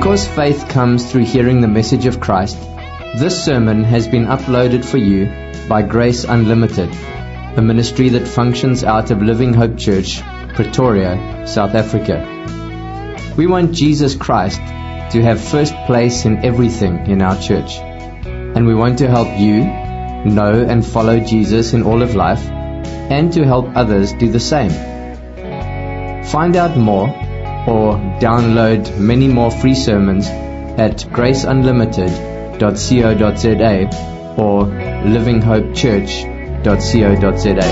Because faith comes through hearing the message of Christ, this sermon has been uploaded for you by Grace Unlimited, a ministry that functions out of Living Hope Church, Pretoria, South Africa. We want Jesus Christ to have first place in everything in our church, and we want to help you know and follow Jesus in all of life, and to help others do the same. Find out more or download many more free sermons at graceunlimited.co.za or livinghopechurch.co.za.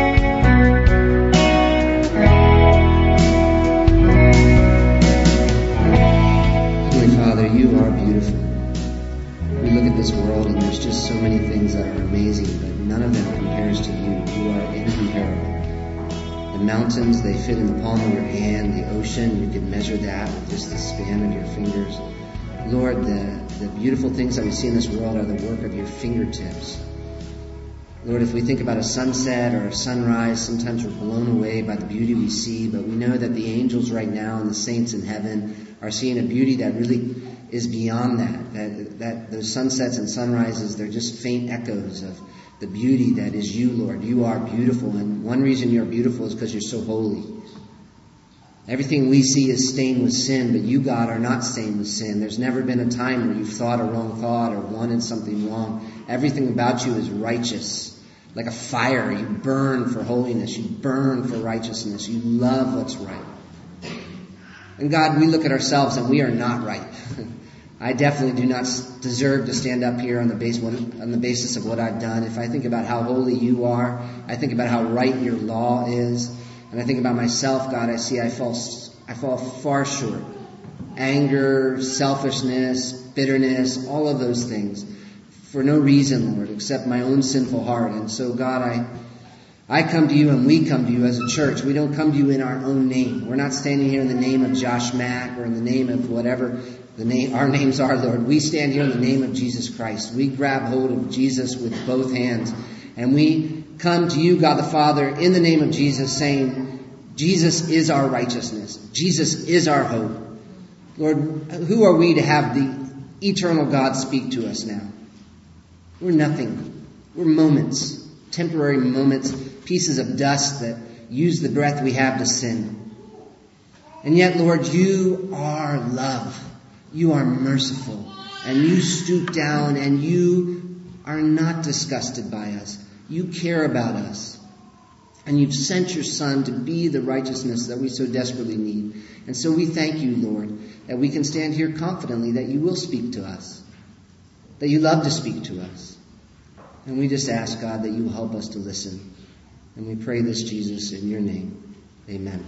Heavenly Father, you are beautiful. We look at this world and there's just so many things that are amazing, but none of them compares to you. You are incomparable. The mountains, they fit in the palm of your hand. The ocean, you can measure that with just the span of your fingers. Lord, the beautiful things that we see in this world are the work of your fingertips. Lord, if we think about a sunset or a sunrise, sometimes we're blown away by the beauty we see, but we know that the angels right now and the saints in heaven are seeing a beauty that really is beyond that those sunsets and sunrises, they're just faint echoes of the beauty that is you, Lord. You are beautiful, and one reason you're beautiful is because you're so holy. Everything we see is stained with sin, but you, God, are not stained with sin. There's never been a time where you've thought a wrong thought or wanted something wrong. Everything about you is righteous. Like a fire, you burn for holiness. You burn for righteousness. You love what's right. And God, we look at ourselves and we are not right. I definitely do not deserve to stand up here on the basis of what I've done. If I think about how holy you are, I think about how right your law is, and I think about myself, God, I see I fall far short. Anger, selfishness, bitterness, all of those things, for no reason, Lord, except my own sinful heart. And so, God, I come to you and we come to you as a church. We don't come to you in our own name. We're not standing here in the name of Josh Mack or in the name of whatever our names are, Lord. We stand here in the name of Jesus Christ. We grab hold of Jesus with both hands. And we come to you, God the Father, in the name of Jesus, saying, Jesus is our righteousness. Jesus is our hope. Lord, who are we to have the eternal God speak to us now? We're nothing. We're moments, temporary moments, pieces of dust that use the breath we have to sin. And yet, Lord, you are love. You are merciful, and you stoop down, and you are not disgusted by us. You care about us, and you've sent your Son to be the righteousness that we so desperately need. And so we thank you, Lord, that we can stand here confidently that you will speak to us, that you love to speak to us. And we just ask, God, that you will help us to listen. And we pray this, Jesus, in your name. Amen.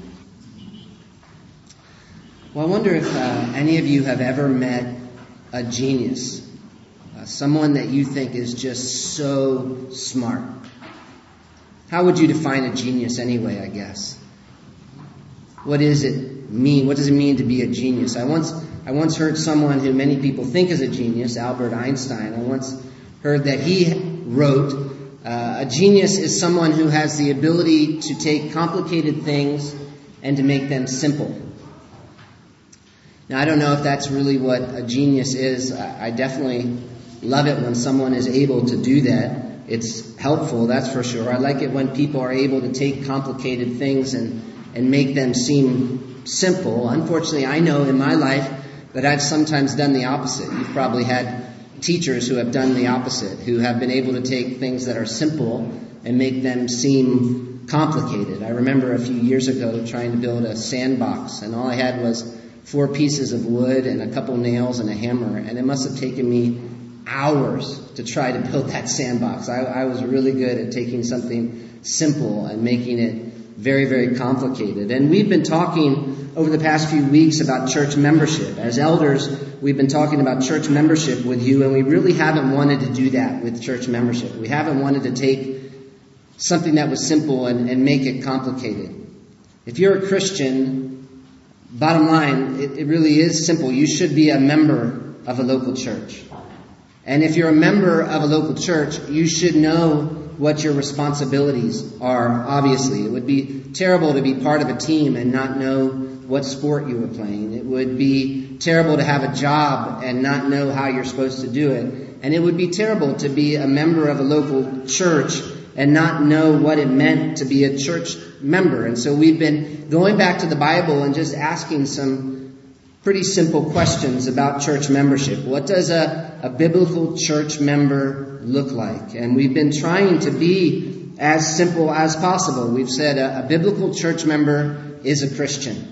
Well, I wonder if any of you have ever met a genius, someone that you think is just so smart. How would you define a genius anyway, I guess? What does it mean? What does it mean to be a genius? I once heard someone who many people think is a genius, Albert Einstein. I once heard that he wrote, a genius is someone who has the ability to take complicated things and to make them simple. Now, I don't know if that's really what a genius is. I definitely love it when someone is able to do that. It's helpful, that's for sure. I like it when people are able to take complicated things and make them seem simple. Unfortunately, I know in my life that I've sometimes done the opposite. You've probably had teachers who have done the opposite, who have been able to take things that are simple and make them seem complicated. I remember a few years ago trying to build a sandbox, and all I had was 4 pieces of wood and a couple nails and a hammer, and it must have taken me hours to try to build that sandbox. I was really good at taking something simple and making it very, very complicated. And we've been talking over the past few weeks about church membership. As elders, we've been talking about church membership with you, and we really haven't wanted to do that with church membership. We haven't wanted to take something that was simple and make it complicated. If you're a Christian, bottom line, it really is simple. You should be a member of a local church. And if you're a member of a local church, you should know what your responsibilities are, obviously. It would be terrible to be part of a team and not know what sport you were playing. It would be terrible to have a job and not know how you're supposed to do it. And it would be terrible to be a member of a local church and not know what it meant to be a church member. And so we've been going back to the Bible and just asking some pretty simple questions about church membership. What does a biblical church member look like? And we've been trying to be as simple as possible. We've said a biblical church member is a Christian.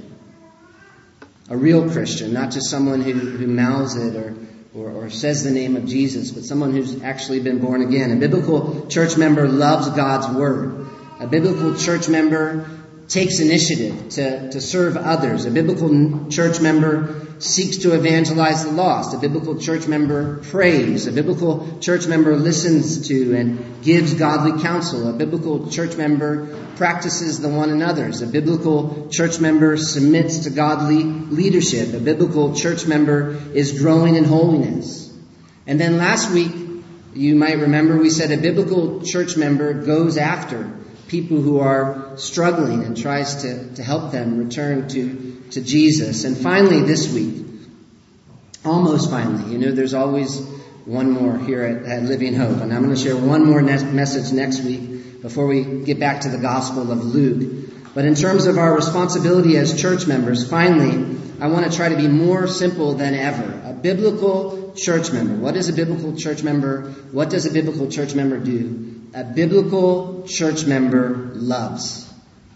A real Christian, not just someone who mouths it or says the name of Jesus, but someone who's actually been born again. A biblical church member loves God's word. A biblical church member takes initiative to serve others. A biblical church member seeks to evangelize the lost. A biblical church member prays. A biblical church member listens to and gives godly counsel. A biblical church member practices the one another's. A biblical church member submits to godly leadership. A biblical church member is growing in holiness. And then last week, you might remember, we said a biblical church member goes after people who are struggling and tries to help them return to Jesus. And finally this week, almost finally, there's always one more here at Living Hope. And I'm going to share one more message next week before we get back to the Gospel of Luke. But in terms of our responsibility as church members, finally, I want to try to be more simple than ever. A biblical church member. What is a biblical church member? What does a biblical church member do? A biblical church member loves.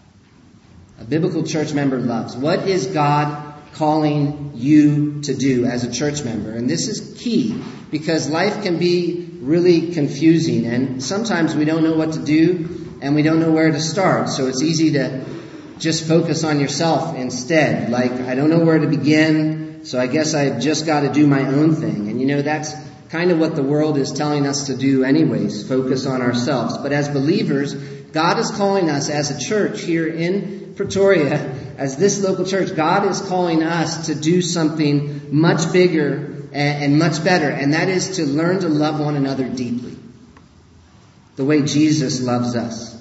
A biblical church member loves. What is God calling you to do as a church member? And this is key because life can be really confusing and sometimes we don't know what to do and we don't know where to start. So it's easy to just focus on yourself instead. Like, I don't know where to begin, so I guess I've just got to do my own thing. And that's kind of what the world is telling us to do anyways, focus on ourselves. But as believers, God is calling us as a church here in Pretoria, as this local church, God is calling us to do something much bigger and much better, and that is to learn to love one another deeply, the way Jesus loves us.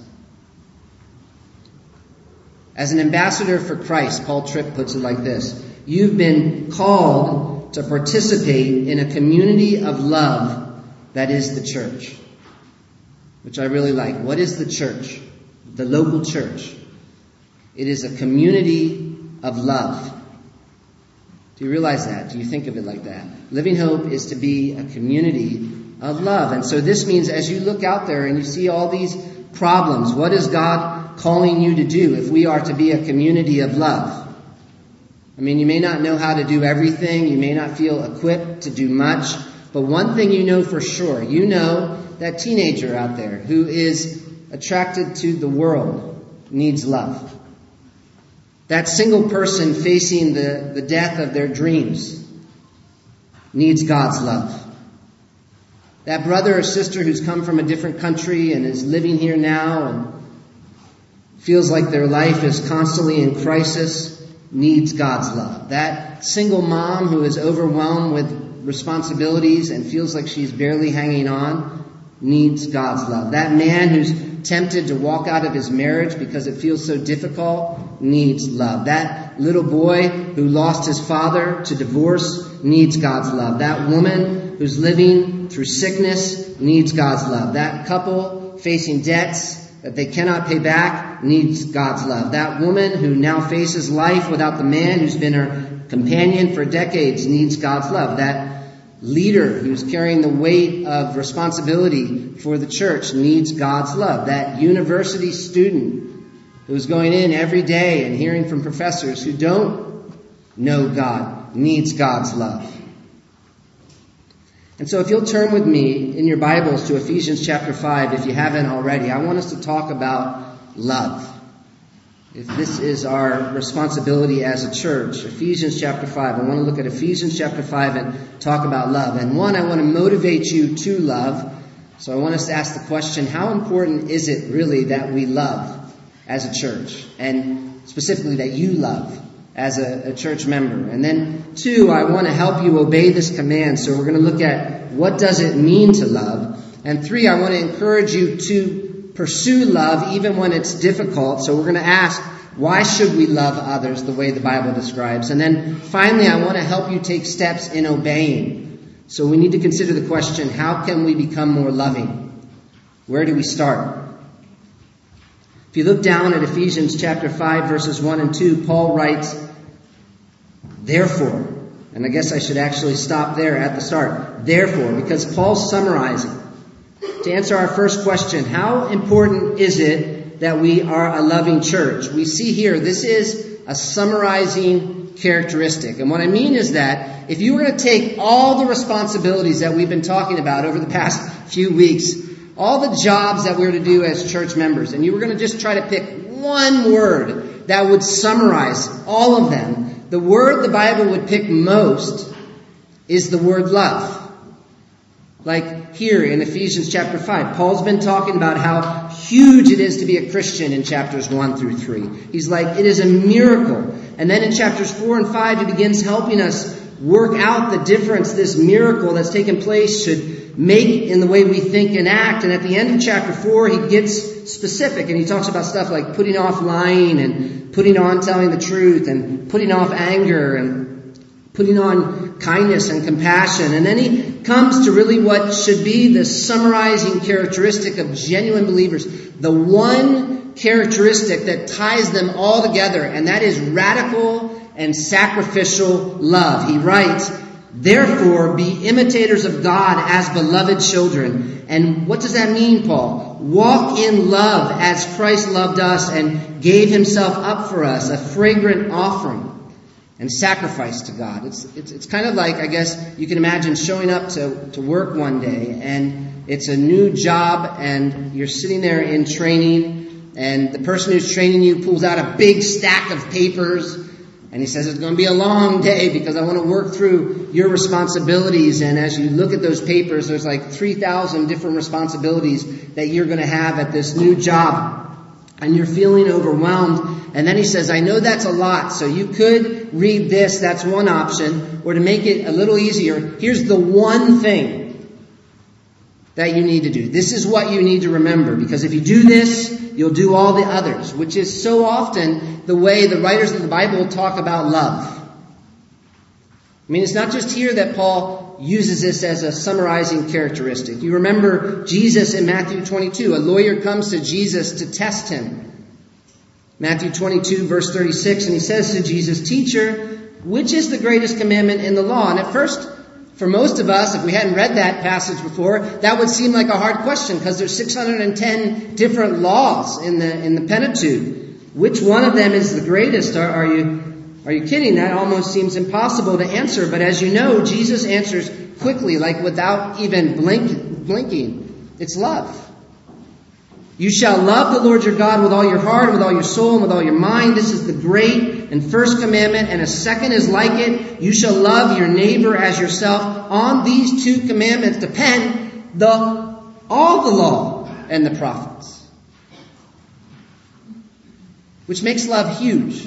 As an ambassador for Christ, Paul Tripp puts it like this: you've been called to participate in a community of love that is the church. Which I really like. What is the church? The local church. It is a community of love. Do you realize that? Do you think of it like that? Living Hope is to be a community of love. And so this means as you look out there and you see all these problems, what is God calling you to do if we are to be a community of love? I mean, you may not know how to do everything. You may not feel equipped to do much. But one thing you know for sure, you know that teenager out there who is attracted to the world needs love. That single person facing the death of their dreams needs God's love. That brother or sister who's come from a different country and is living here now and feels like their life is constantly in crisis needs God's love. That single mom who is overwhelmed with responsibilities and feels like she's barely hanging on needs God's love. That man who's tempted to walk out of his marriage because it feels so difficult needs love. That little boy who lost his father to divorce needs God's love. That woman who's living through sickness needs God's love. That couple facing debts that they cannot pay back needs God's love. That woman who now faces life without the man who's been her companion for decades needs God's love. That leader who's carrying the weight of responsibility for the church needs God's love. That university student who's going in every day and hearing from professors who don't know God needs God's love. And so if you'll turn with me in your Bibles to Ephesians chapter 5, if you haven't already, I want us to talk about love. If this is our responsibility as a church, Ephesians chapter 5. I want to look at Ephesians chapter 5 and talk about love. And one, I want to motivate you to love. So I want us to ask the question, how important is it really that we love as a church? And specifically that you love as a church member. And then two, I want to help you obey this command. So we're going to look at what does it mean to love. And three, I want to encourage you to pursue love even when it's difficult. So we're going to ask, why should we love others the way the Bible describes? And then finally, I want to help you take steps in obeying. So we need to consider the question, how can we become more loving? Where do we start? If you look down at Ephesians chapter 5, verses 1 and 2, Paul writes, therefore, and I guess I should actually stop there at the start. Therefore, because Paul's summarizing. To answer our first question, how important is it that we are a loving church? We see here, this is a summarizing characteristic. And what I mean is that if you were to take all the responsibilities that we've been talking about over the past few weeks, all the jobs that we're to do as church members, and you were going to just try to pick one word that would summarize all of them, the word the Bible would pick most is the word love. Like here in Ephesians chapter 5, Paul's been talking about how huge it is to be a Christian in chapters 1 through 3. He's like, it is a miracle. And then in chapters 4 and 5, he begins helping us work out the difference this miracle that's taken place should make in the way we think and act. And at the end of chapter 4, he gets specific and he talks about stuff like putting off lying and putting on telling the truth and putting off anger and putting on kindness and compassion. And then he comes to really what should be the summarizing characteristic of genuine believers. The one characteristic that ties them all together, and that is radical and sacrificial love. He writes, therefore, be imitators of God as beloved children. And what does that mean, Paul? Walk in love as Christ loved us and gave himself up for us, a fragrant offering and sacrifice to God. It's kind of like, I guess, you can imagine showing up to work one day and it's a new job and you're sitting there in training and the person who's training you pulls out a big stack of papers and he says, it's going to be a long day because I want to work through your responsibilities. And as you look at those papers, there's like 3,000 different responsibilities that you're going to have at this new job. And you're feeling overwhelmed. And then he says, I know that's a lot. So you could read this. That's one option. Or to make it a little easier, here's the one thing that you need to do. This is what you need to remember. Because if you do this, you'll do all the others. Which is so often the way the writers of the Bible talk about love. I mean, it's not just here that Paul uses this as a summarizing characteristic. You remember Jesus in Matthew 22. A lawyer comes to Jesus to test him. Matthew 22, verse 36, and he says to Jesus, Teacher, which is the greatest commandment in the law? And at first, for most of us, if we hadn't read that passage before, that would seem like a hard question because there's 610 different laws in the Pentateuch. Which one of them is the greatest? Are you kidding? That almost seems impossible to answer. But as you know, Jesus answers quickly, like without even blinking. It's love. You shall love the Lord your God with all your heart, with all your soul, and with all your mind. This is the great and first commandment, and a second is like it. You shall love your neighbor as yourself. On these two commandments depend all the law and the prophets. Which makes love huge.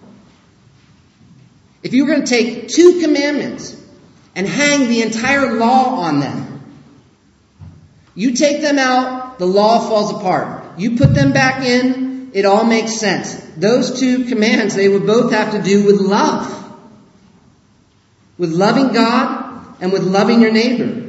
If you were going to take two commandments and hang the entire law on them, you take them out, the law falls apart. You put them back in, it all makes sense. Those two commands, they would both have to do with love. With loving God and with loving your neighbor.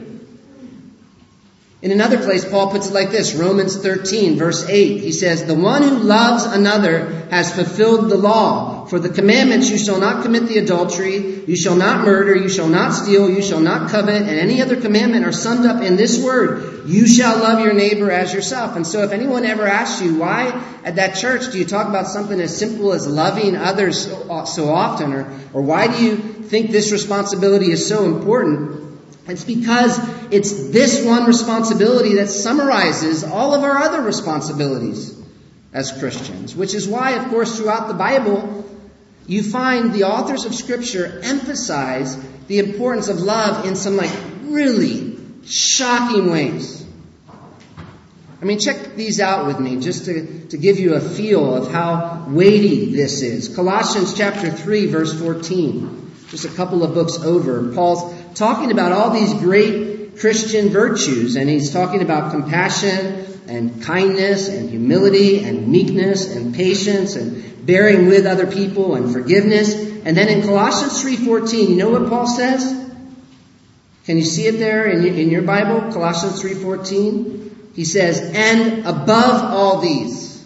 In another place, Paul puts it like this, Romans 13, verse 8. He says, the one who loves another has fulfilled the law. For the commandments, you shall not commit the adultery, you shall not murder, you shall not steal, you shall not covet, and any other commandment are summed up in this word, you shall love your neighbor as yourself. And so if anyone ever asks you, why at that church do you talk about something as simple as loving others so often? Or why do you think this responsibility is so important? It's because it's this one responsibility that summarizes all of our other responsibilities as Christians. Which is why, of course, throughout the Bible, you find the authors of Scripture emphasize the importance of love in some really shocking ways. I mean, check these out with me just to give you a feel of how weighty this is. Colossians chapter 3, verse 14. Just a couple of books over. Paul's talking about all these great Christian virtues, and he's talking about compassion and kindness and humility and meekness and patience and bearing with other people and forgiveness. And then in Colossians 3:14, you know what Paul says? Can you see it there in your Bible? Colossians 3:14. He says, and above all these.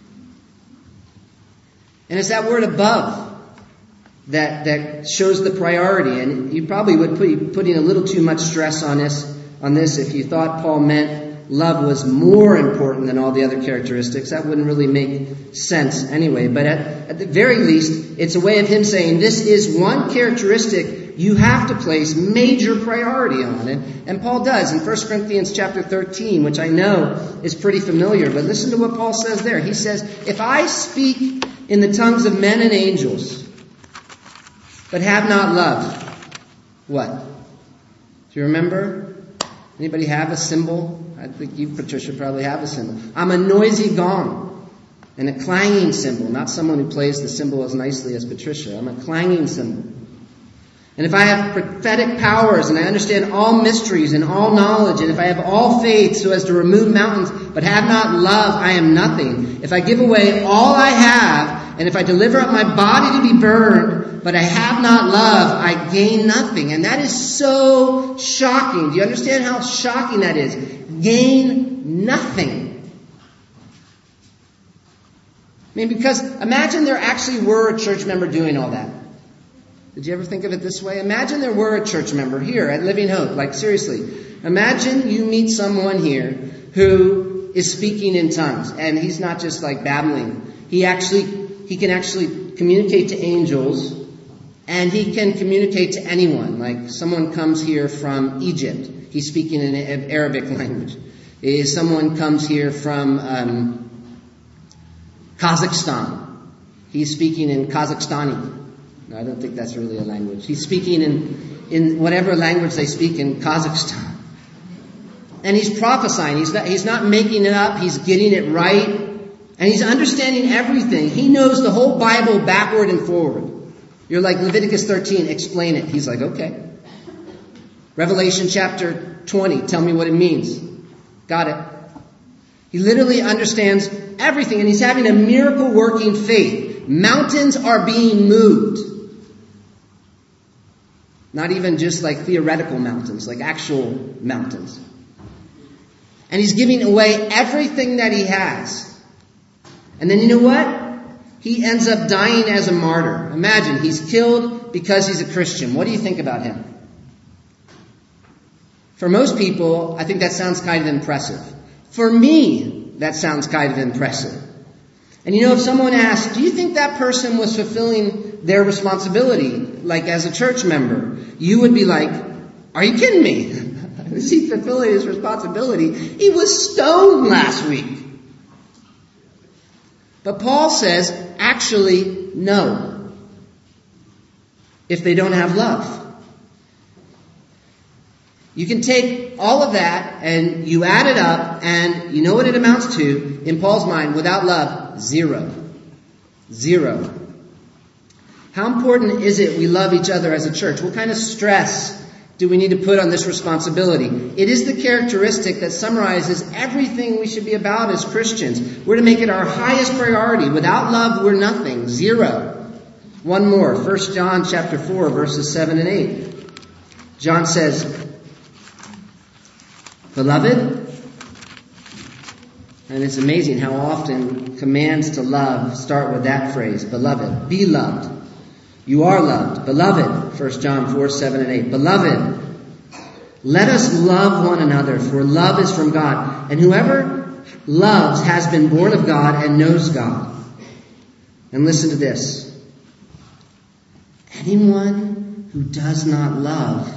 And it's that word above that shows the priority. And you probably would be putting a little too much stress on this if you thought Paul meant love was more important than all the other characteristics. That wouldn't really make sense anyway. But at the very least, it's a way of him saying this is one characteristic you have to place major priority on. And Paul does in 1 Corinthians chapter 13, which I know is pretty familiar. But listen to what Paul says there. He says, if I speak in the tongues of men and angels, but have not love, what? Do you remember? Anybody have a cymbal? I think you, Patricia, probably have a cymbal. I'm a noisy gong and a clanging cymbal. Not someone who plays the cymbal as nicely as Patricia. I'm a clanging cymbal. And if I have prophetic powers and I understand all mysteries and all knowledge, and if I have all faith so as to remove mountains, but have not love, I am nothing. If I give away all I have, and if I deliver up my body to be burned, but I have not love, I gain nothing. And that is so shocking. Do you understand how shocking that is? Gain nothing. I mean, because imagine there actually were a church member doing all that. Did you ever think of it this way? Imagine there were a church member here at Living Hope. Like, seriously. Imagine you meet someone here who is speaking in tongues. And he's not just like babbling. He can actually communicate to angels. And he can communicate to anyone. Like, someone comes here from Egypt. He's speaking in Arabic language. Someone comes here from Kazakhstan. He's speaking in Kazakhstani. No, I don't think that's really a language. He's speaking in whatever language they speak in Kazakhstan. And he's prophesying. He's not making it up. He's getting it right. And he's understanding everything. He knows the whole Bible backward and forward. You're like, Leviticus 13, explain it. He's like, okay. Revelation chapter 20, tell me what it means. Got it. He literally understands everything. And he's having a miracle-working faith. Mountains are being moved. Not even just like theoretical mountains, like actual mountains. And he's giving away everything that he has. And then you know what? He ends up dying as a martyr. Imagine, he's killed because he's a Christian. What do you think about him? For most people, I think that sounds kind of impressive. For me, that sounds kind of impressive. And you know, if someone asked, do you think that person was fulfilling their responsibility, like as a church member? You would be like, are you kidding me? Is he fulfilling his responsibility? He was stoned last week. But Paul says, actually, no. If they don't have love. You can take all of that and you add it up, and you know what it amounts to, in Paul's mind, without love? Zero. Zero. How important is it we love each other as a church? What kind of stress do we need to put on this responsibility? It is the characteristic that summarizes everything we should be about as Christians. We're to make it our highest priority. Without love, we're nothing. Zero. One more. 1 John chapter 4, verses 7 and 8. John says, Beloved, and it's amazing how often commands to love start with that phrase, beloved. Be loved. You are loved. Beloved, 1 John 4, 7 and 8. Beloved, let us love one another, for love is from God. And whoever loves has been born of God and knows God. And listen to this. Anyone who does not love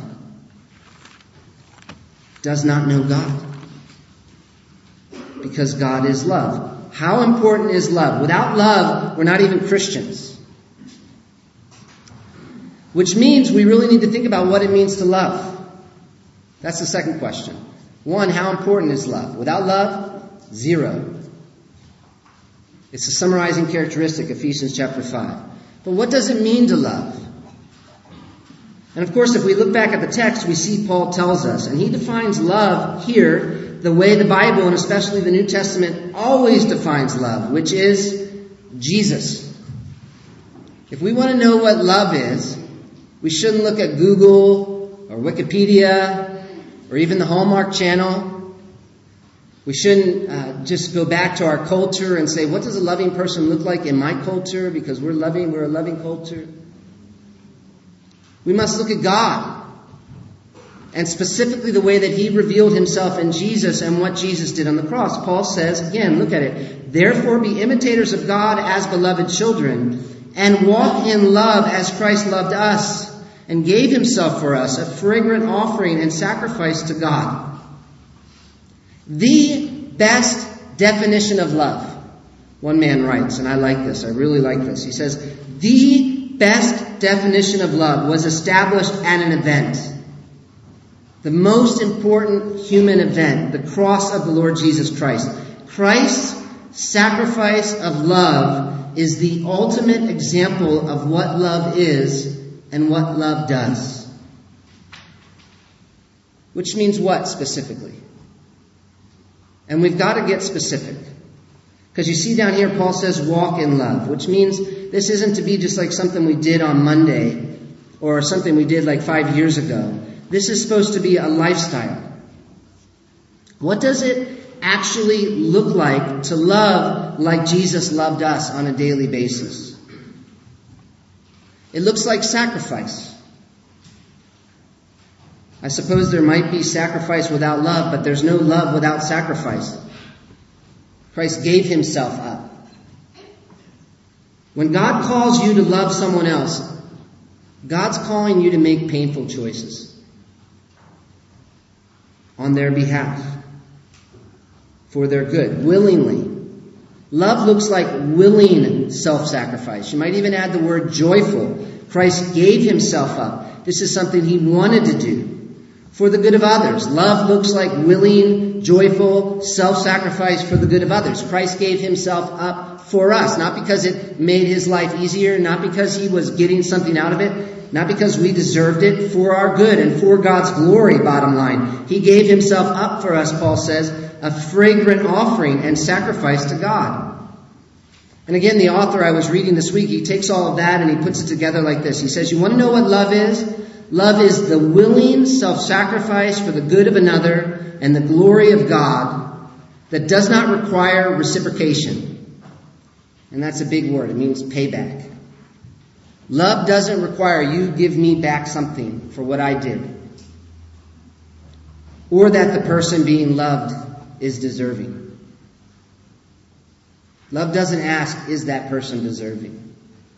does not know God. Because God is love. How important is love? Without love, we're not even Christians. Which means we really need to think about what it means to love. That's the second question. One, how important is love? Without love, zero. It's a summarizing characteristic, Ephesians chapter 5. But what does it mean to love? And of course, if we look back at the text, we see Paul tells us, and he defines love here the way the Bible, and especially the New Testament, always defines love, which is Jesus. If we want to know what love is, we shouldn't look at Google or Wikipedia or even the Hallmark Channel. We shouldn't just go back to our culture and say, what does a loving person look like in my culture? Because we're a loving culture. We must look at God. And specifically the way that he revealed himself in Jesus and what Jesus did on the cross. Paul says, again, look at it. Therefore be imitators of God as beloved children, and walk in love as Christ loved us, and gave himself for us, a fragrant offering and sacrifice to God. The best definition of love, one man writes, and I like this, I really like this. He says, the best definition of love was established at an event. The most important human event, the cross of the Lord Jesus Christ. Christ's sacrifice of love is the ultimate example of what love is and what love does. Which means what specifically? And we've got to get specific. Because you see down here, Paul says, walk in love. Which means this isn't to be just like something we did on Monday or something we did like 5 years ago. This is supposed to be a lifestyle. What does it actually look like to love like Jesus loved us on a daily basis? It looks like sacrifice. I suppose there might be sacrifice without love, but there's no love without sacrifice. Christ gave himself up. When God calls you to love someone else, God's calling you to make painful choices on their behalf, for their good, willingly. Love looks like willing self-sacrifice. You might even add the word joyful. Christ gave himself up. This is something he wanted to do for the good of others. Love looks like willing, joyful self-sacrifice for the good of others. Christ gave himself up for us, not because it made his life easier, not because he was getting something out of it, not because we deserved it, for our good and for God's glory, bottom line. He gave himself up for us, Paul says, a fragrant offering and sacrifice to God. And again, the author I was reading this week, he takes all of that and he puts it together like this. He says, you want to know what love is? Love is the willing self-sacrifice for the good of another and the glory of God that does not require reciprocation. And that's a big word. It means payback. Love doesn't require you give me back something for what I did, or that the person being loved is deserving. Love doesn't ask, is that person deserving?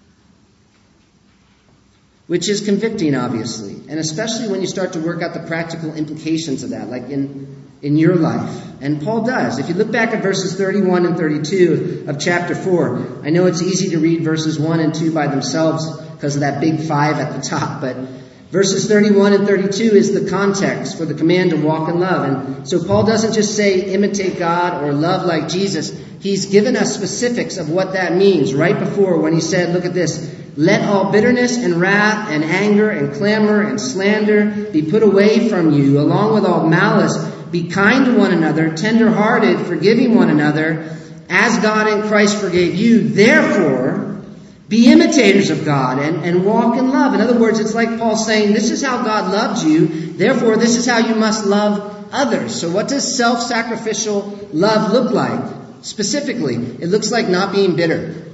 Which is convicting, obviously, and especially when you start to work out the practical implications of that, like in your life. And Paul does. If you look back at verses 31 and 32 of chapter 4, I know it's easy to read verses 1 and 2 by themselves because of that big 5 at the top, but verses 31 and 32 is the context for the command to walk in love. And so Paul doesn't just say imitate God or love like Jesus. He's given us specifics of what that means right before when he said, look at this, let all bitterness and wrath and anger and clamor and slander be put away from you, along with all malice. Be kind to one another, tender-hearted, forgiving one another, as God in Christ forgave you. Therefore, be imitators of God and walk in love. In other words, it's like Paul saying, this is how God loved you. Therefore, this is how you must love others. So what does self-sacrificial love look like? Specifically, it looks like not being bitter. It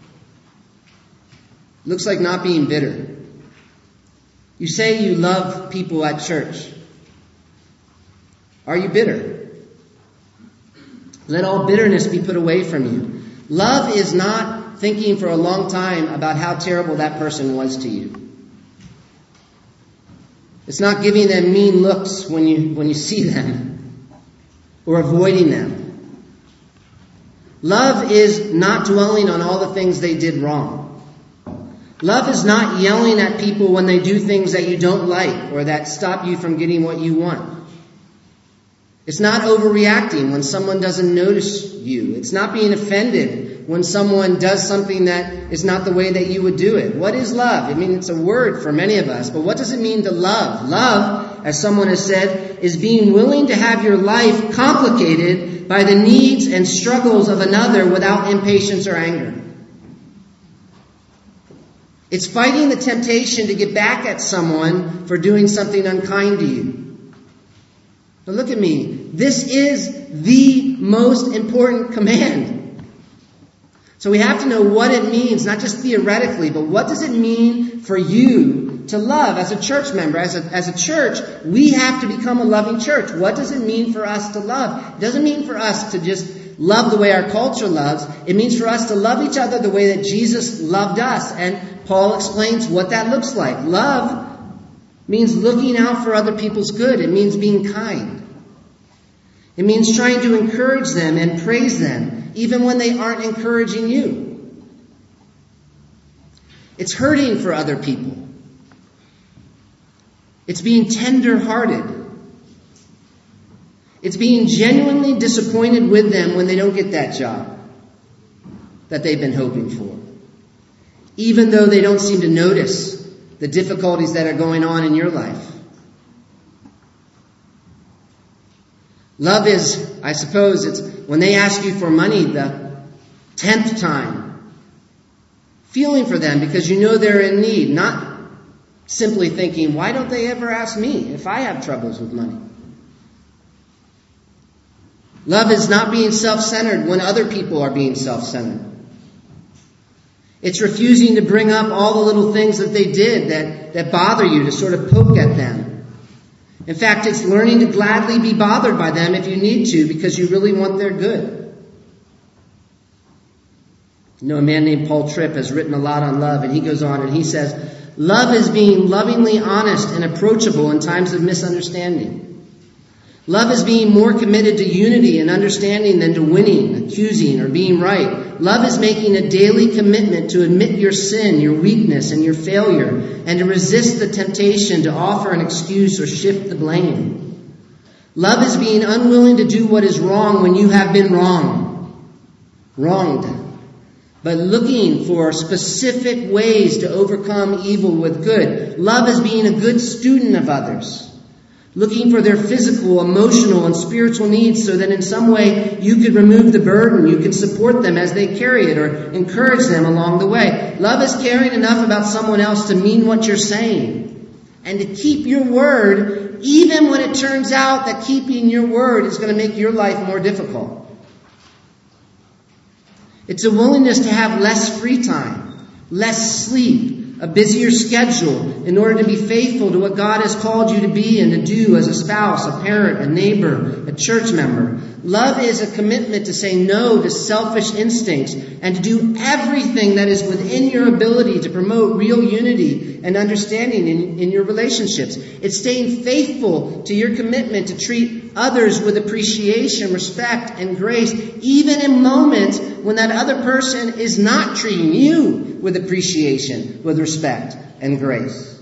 looks like not being bitter. You say you love people at church. Are you bitter? Let all bitterness be put away from you. Love is not thinking for a long time about how terrible that person was to you. It's not giving them mean looks when you see them or avoiding them. Love is not dwelling on all the things they did wrong. Love is not yelling at people when they do things that you don't like or that stop you from getting what you want. It's not overreacting when someone doesn't notice you. It's not being offended when someone does something that is not the way that you would do it. What is love? I mean, it's a word for many of us, but what does it mean to love? Love, as someone has said, is being willing to have your life complicated by the needs and struggles of another without impatience or anger. It's fighting the temptation to get back at someone for doing something unkind to you. But look at me. This is the most important command. So we have to know what it means, not just theoretically, but what does it mean for you to love as a church member? As a church, we have to become a loving church. What does it mean for us to love? It doesn't mean for us to just love the way our culture loves. It means for us to love each other the way that Jesus loved us. And Paul explains what that looks like. Love means looking out for other people's good. It means being kind. It means trying to encourage them and praise them, even when they aren't encouraging you. It's hurting for other people. It's being tender-hearted. It's being genuinely disappointed with them when they don't get that job that they've been hoping for, even though they don't seem to notice the difficulties that are going on in your life. Love is, I suppose, it's when they ask you for money the 10th time, feeling for them because you know they're in need, not simply thinking, why don't they ever ask me if I have troubles with money? Love is not being self-centered when other people are being self-centered. It's refusing to bring up all the little things that they did that bother you, to sort of poke at them. In fact, it's learning to gladly be bothered by them if you need to, because you really want their good. You know, a man named Paul Tripp has written a lot on love, and he goes on and he says, love is being lovingly honest and approachable in times of misunderstanding. Love is being more committed to unity and understanding than to winning, accusing, or being right. Love is making a daily commitment to admit your sin, your weakness, and your failure, and to resist the temptation to offer an excuse or shift the blame. Love is being unwilling to do what is wrong when you have been wronged, but looking for specific ways to overcome evil with good. Love is being a good student of others, looking for their physical, emotional, and spiritual needs so that in some way you could remove the burden, you could support them as they carry it or encourage them along the way. Love is caring enough about someone else to mean what you're saying and to keep your word, even when it turns out that keeping your word is going to make your life more difficult. It's a willingness to have less free time, less sleep, a busier schedule in order to be faithful to what God has called you to be and to do as a spouse, a parent, a neighbor, a church member. Love is a commitment to say no to selfish instincts and to do everything that is within your ability to promote real unity and understanding in your relationships. It's staying faithful to your commitment to treat others with appreciation, respect, and grace, even in moments when that other person is not treating you with appreciation, with respect, and grace.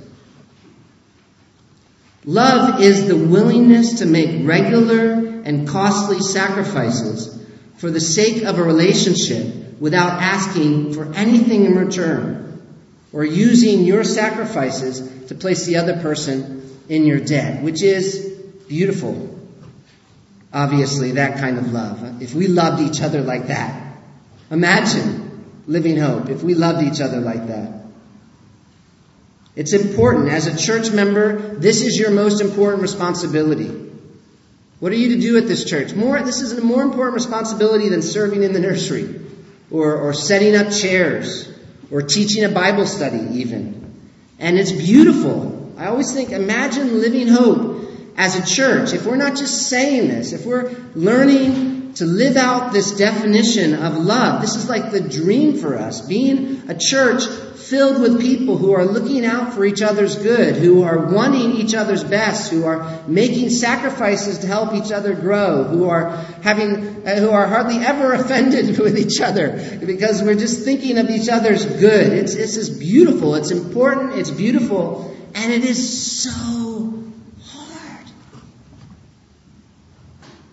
Love is the willingness to make regular and costly sacrifices for the sake of a relationship without asking for anything in return, or using your sacrifices to place the other person in your debt, which is beautiful. Obviously, that kind of love. If we loved each other like that, imagine Living Hope if we loved each other like that. It's important. As a church member, this is your most important responsibility. What are you to do at this church? This is a more important responsibility than serving in the nursery or setting up chairs or teaching a Bible study even. And it's beautiful. I always think, imagine Living Hope as a church. If we're not just saying this, if we're learning to live out this definition of love, this is like the dream for us. Being a church filled with people who are looking out for each other's good, who are wanting each other's best, who are making sacrifices to help each other grow, who are hardly ever offended with each other because we're just thinking of each other's good. It's just beautiful. It's important. It's beautiful. And it is so hard.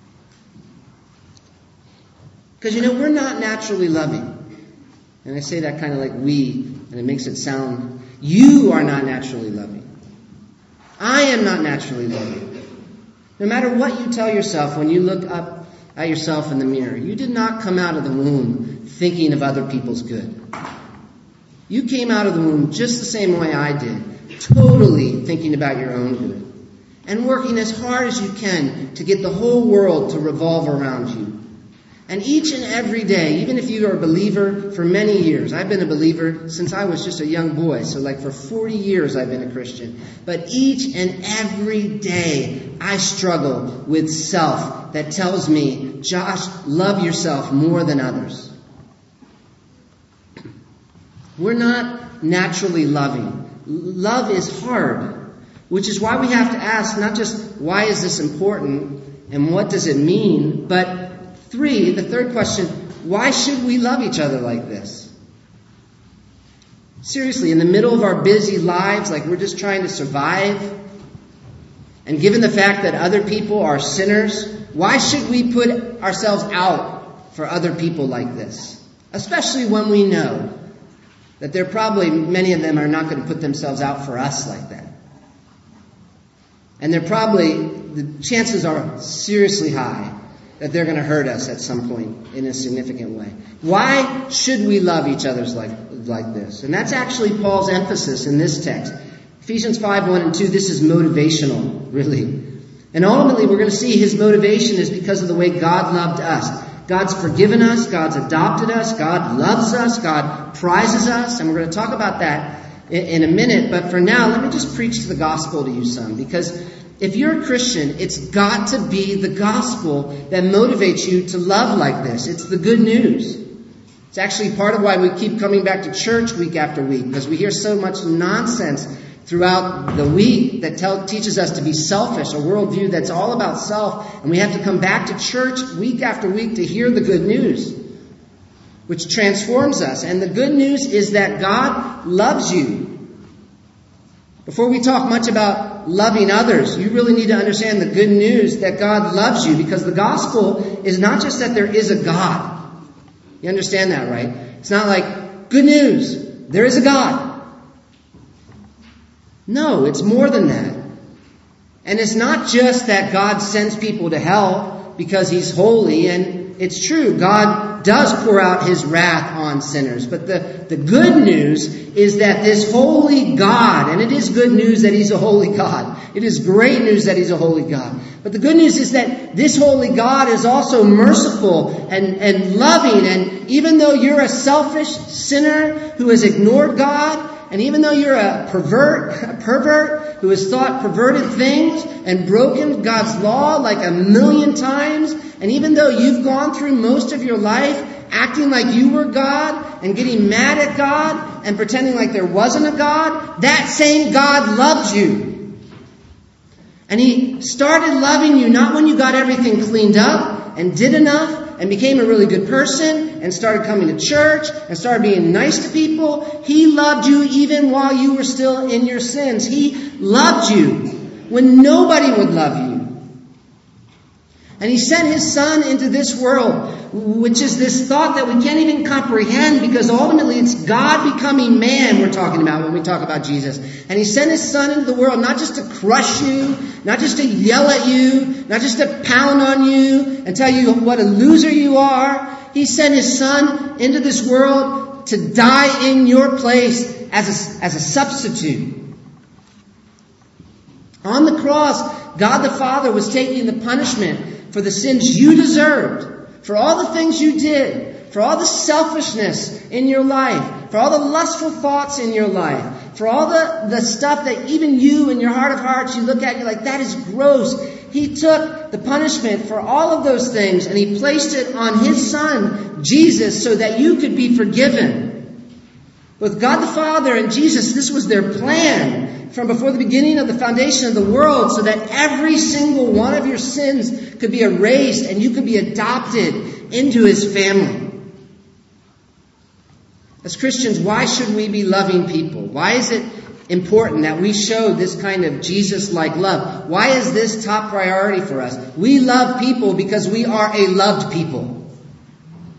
Because, we're not naturally loving. And I say that kind of like we, and it makes it sound, you are not naturally loving. I am not naturally loving. No matter what you tell yourself when you look up at yourself in the mirror, you did not come out of the womb thinking of other people's good. You came out of the womb just the same way I did, totally thinking about your own good, and working as hard as you can to get the whole world to revolve around you. And each and every day, even if you are a believer for many years, I've been a believer since I was just a young boy, so like for 40 years I've been a Christian. But each and every day I struggle with self that tells me, Josh, love yourself more than others. We're not naturally loving. Love is hard, which is why we have to ask not just why is this important and what does it mean, but the third question, why should we love each other like this? Seriously, in the middle of our busy lives, like we're just trying to survive, and given the fact that other people are sinners, why should we put ourselves out for other people like this? Especially when we know that many of them are not going to put themselves out for us like that. And the chances are seriously high that they're going to hurt us at some point in a significant way. Why should we love each other like this? And that's actually Paul's emphasis in this text. Ephesians 5:1-2, this is motivational, really. And ultimately, we're going to see his motivation is because of the way God loved us. God's forgiven us, God's adopted us, God loves us, God prizes us, and we're going to talk about that in a minute. But for now, let me just preach the gospel to you some, because if you're a Christian, it's got to be the gospel that motivates you to love like this. It's the good news. It's actually part of why we keep coming back to church week after week, because we hear so much nonsense throughout the week that teaches us to be selfish, a worldview that's all about self, and we have to come back to church week after week to hear the good news, which transforms us. And the good news is that God loves you. Before we talk much about loving others, you really need to understand the good news that God loves you, because the gospel is not just that there is a God. You understand that, right? It's not like, good news, there is a God. No, it's more than that. And it's not just that God sends people to hell because he's holy, and it's true, God does pour out his wrath on sinners. But the good news is that this holy God, and it is good news that he's a holy God. It is great news that he's a holy God. But the good news is that this holy God is also merciful and loving. And even though you're a selfish sinner who has ignored God, and even though you're a pervert who has thought perverted things and broken God's law like 1,000,000 times, and even though you've gone through most of your life acting like you were God and getting mad at God and pretending like there wasn't a God, that same God loves you. And he started loving you not when you got everything cleaned up and did enough and became a really good person and started coming to church and started being nice to people. He loved you even while you were still in your sins. He loved you when nobody would love you. And he sent his son into this world, which is this thought that we can't even comprehend, because ultimately it's God becoming man we're talking about when we talk about Jesus. And he sent his son into the world not just to crush you, not just to yell at you, not just to pound on you and tell you what a loser you are. He sent his son into this world to die in your place as a substitute. On the cross, God the Father was taking the punishment for the sins you deserved, for all the things you did, for all the selfishness in your life, for all the lustful thoughts in your life, for all the stuff that even you in your heart of hearts, you look at, you're like, that is gross. He took the punishment for all of those things and he placed it on his son, Jesus, so that you could be forgiven. With God the Father and Jesus, this was their plan from before the beginning of the foundation of the world, so that every single one of your sins could be erased and you could be adopted into his family. As Christians, why should we be loving people? Why is it important that we show this kind of Jesus-like love? Why is this top priority for us? We love people because we are a loved people.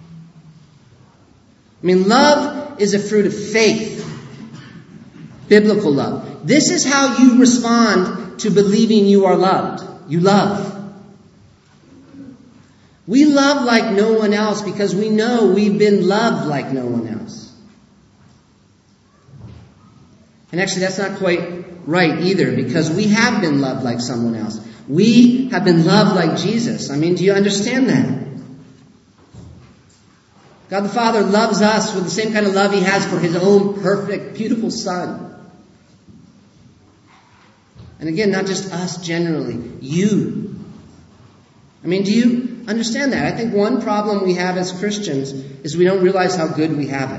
I mean, love is a fruit of faith. Biblical love. This is how you respond to believing you are loved. You love. We love like no one else because we know we've been loved like no one else. And actually, that's not quite right either, because we have been loved like someone else. We have been loved like Jesus. I mean, do you understand that? God the Father loves us with the same kind of love He has for His own perfect, beautiful Son. And again, not just us generally, you. I mean, do you understand that? I think one problem we have as Christians is we don't realize how good we have it.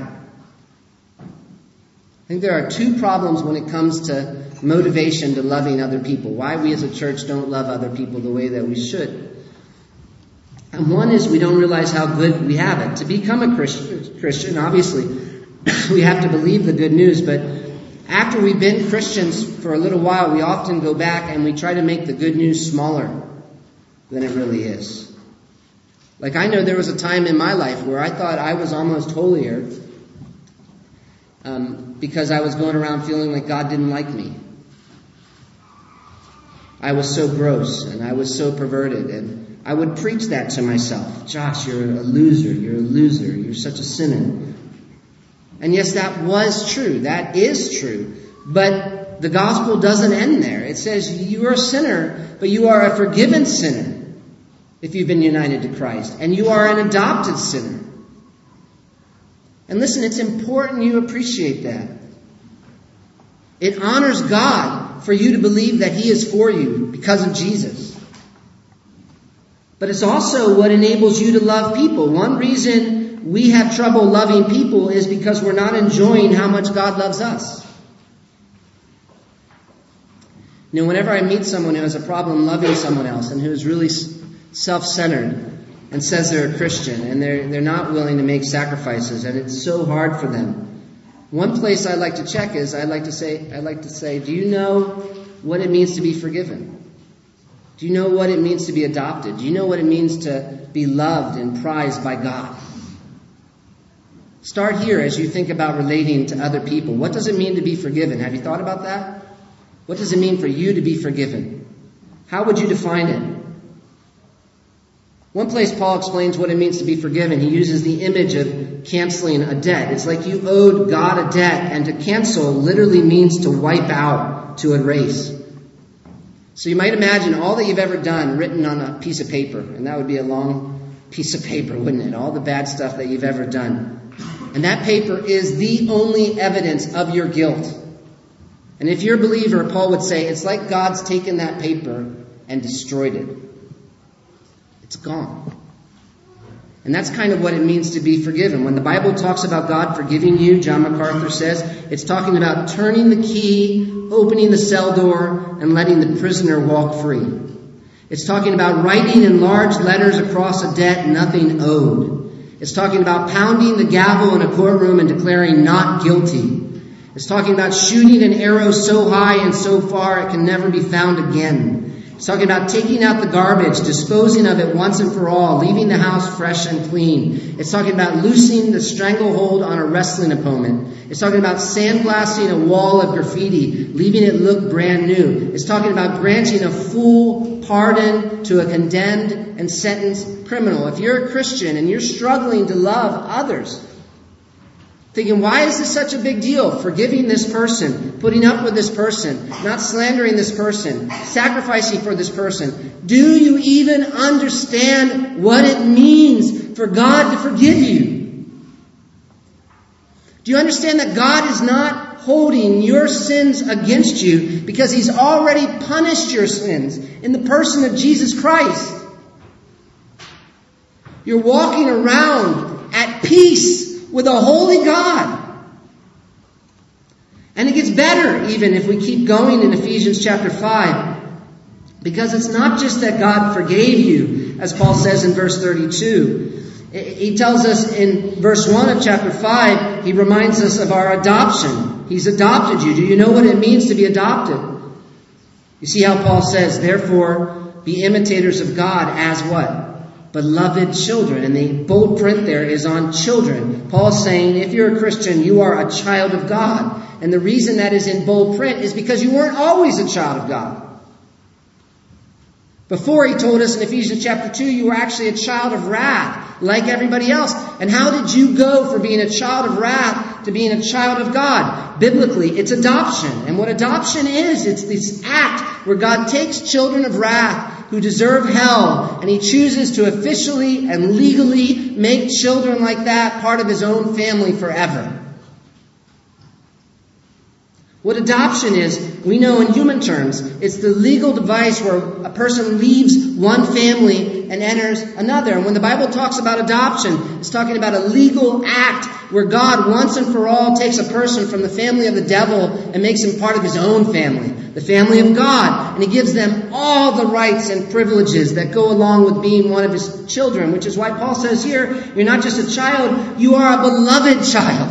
I think there are two problems when it comes to motivation to loving other people. Why we as a church don't love other people the way that we should. And one is we don't realize how good we have it. To become a Christian, obviously, we have to believe the good news. But after we've been Christians for a little while, we often go back and we try to make the good news smaller than it really is. Like, I know there was a time in my life where I thought I was almost holier because I was going around feeling like God didn't like me. I was so gross and I was so perverted, and I would preach that to myself. Josh, you're a loser. You're a loser. You're such a sinner. And yes, that was true. That is true. But the gospel doesn't end there. It says you are a sinner, but you are a forgiven sinner if you've been united to Christ. And you are an adopted sinner. And listen, it's important you appreciate that. It honors God for you to believe that He is for you because of Jesus. But it's also what enables you to love people. One reason we have trouble loving people is because we're not enjoying how much God loves us. You know, whenever I meet someone who has a problem loving someone else and who is really self-centered and says they're a Christian and they're not willing to make sacrifices and it's so hard for them, one place I like to check is I like to say, do you know what it means to be forgiven? Do you know what it means to be adopted? Do you know what it means to be loved and prized by God? Start here as you think about relating to other people. What does it mean to be forgiven? Have you thought about that? What does it mean for you to be forgiven? How would you define it? One place Paul explains what it means to be forgiven. He uses the image of canceling a debt. It's like you owed God a debt, and to cancel literally means to wipe out, to erase. So you might imagine all that you've ever done written on a piece of paper, and that would be a long piece of paper, wouldn't it? All the bad stuff that you've ever done. And that paper is the only evidence of your guilt. And if you're a believer, Paul would say, it's like God's taken that paper and destroyed it. It's gone. And that's kind of what it means to be forgiven. When the Bible talks about God forgiving you, John MacArthur says, it's talking about turning the key, opening the cell door, and letting the prisoner walk free. It's talking about writing in large letters across a debt nothing owed. It's talking about pounding the gavel in a courtroom and declaring not guilty. It's talking about shooting an arrow so high and so far it can never be found again. It's talking about taking out the garbage, disposing of it once and for all, leaving the house fresh and clean. It's talking about loosening the stranglehold on a wrestling opponent. It's talking about sandblasting a wall of graffiti, leaving it look brand new. It's talking about granting a full pardon to a condemned and sentenced criminal. If you're a Christian and you're struggling to love others, thinking, why is this such a big deal? Forgiving this person, putting up with this person, not slandering this person, sacrificing for this person. Do you even understand what it means for God to forgive you? Do you understand that God is not holding your sins against you because He's already punished your sins in the person of Jesus Christ? You're walking around at peace with a holy God. And it gets better even if we keep going in Ephesians chapter 5. Because it's not just that God forgave you, as Paul says in verse 32. He tells us in verse 1 of chapter 5, he reminds us of our adoption. He's adopted you. Do you know what it means to be adopted? You see how Paul says, therefore, be imitators of God as what? beloved children. And the bold print there is on children. Paul's saying, if you're a Christian, you are a child of God. And the reason that is in bold print is because you weren't always a child of God. Before, he told us in Ephesians chapter 2, you were actually a child of wrath, like everybody else. And how did you go from being a child of wrath to being a child of God? Biblically, it's adoption. And what adoption is, it's this act where God takes children of wrath who deserve hell, and he chooses to officially and legally make children like that part of his own family forever. What adoption is, we know in human terms, it's the legal device where a person leaves one family and enters another. And when the Bible talks about adoption, it's talking about a legal act where God once and for all takes a person from the family of the devil and makes him part of his own family, the family of God. And he gives them all the rights and privileges that go along with being one of his children, which is why Paul says here, you're not just a child, you are a beloved child.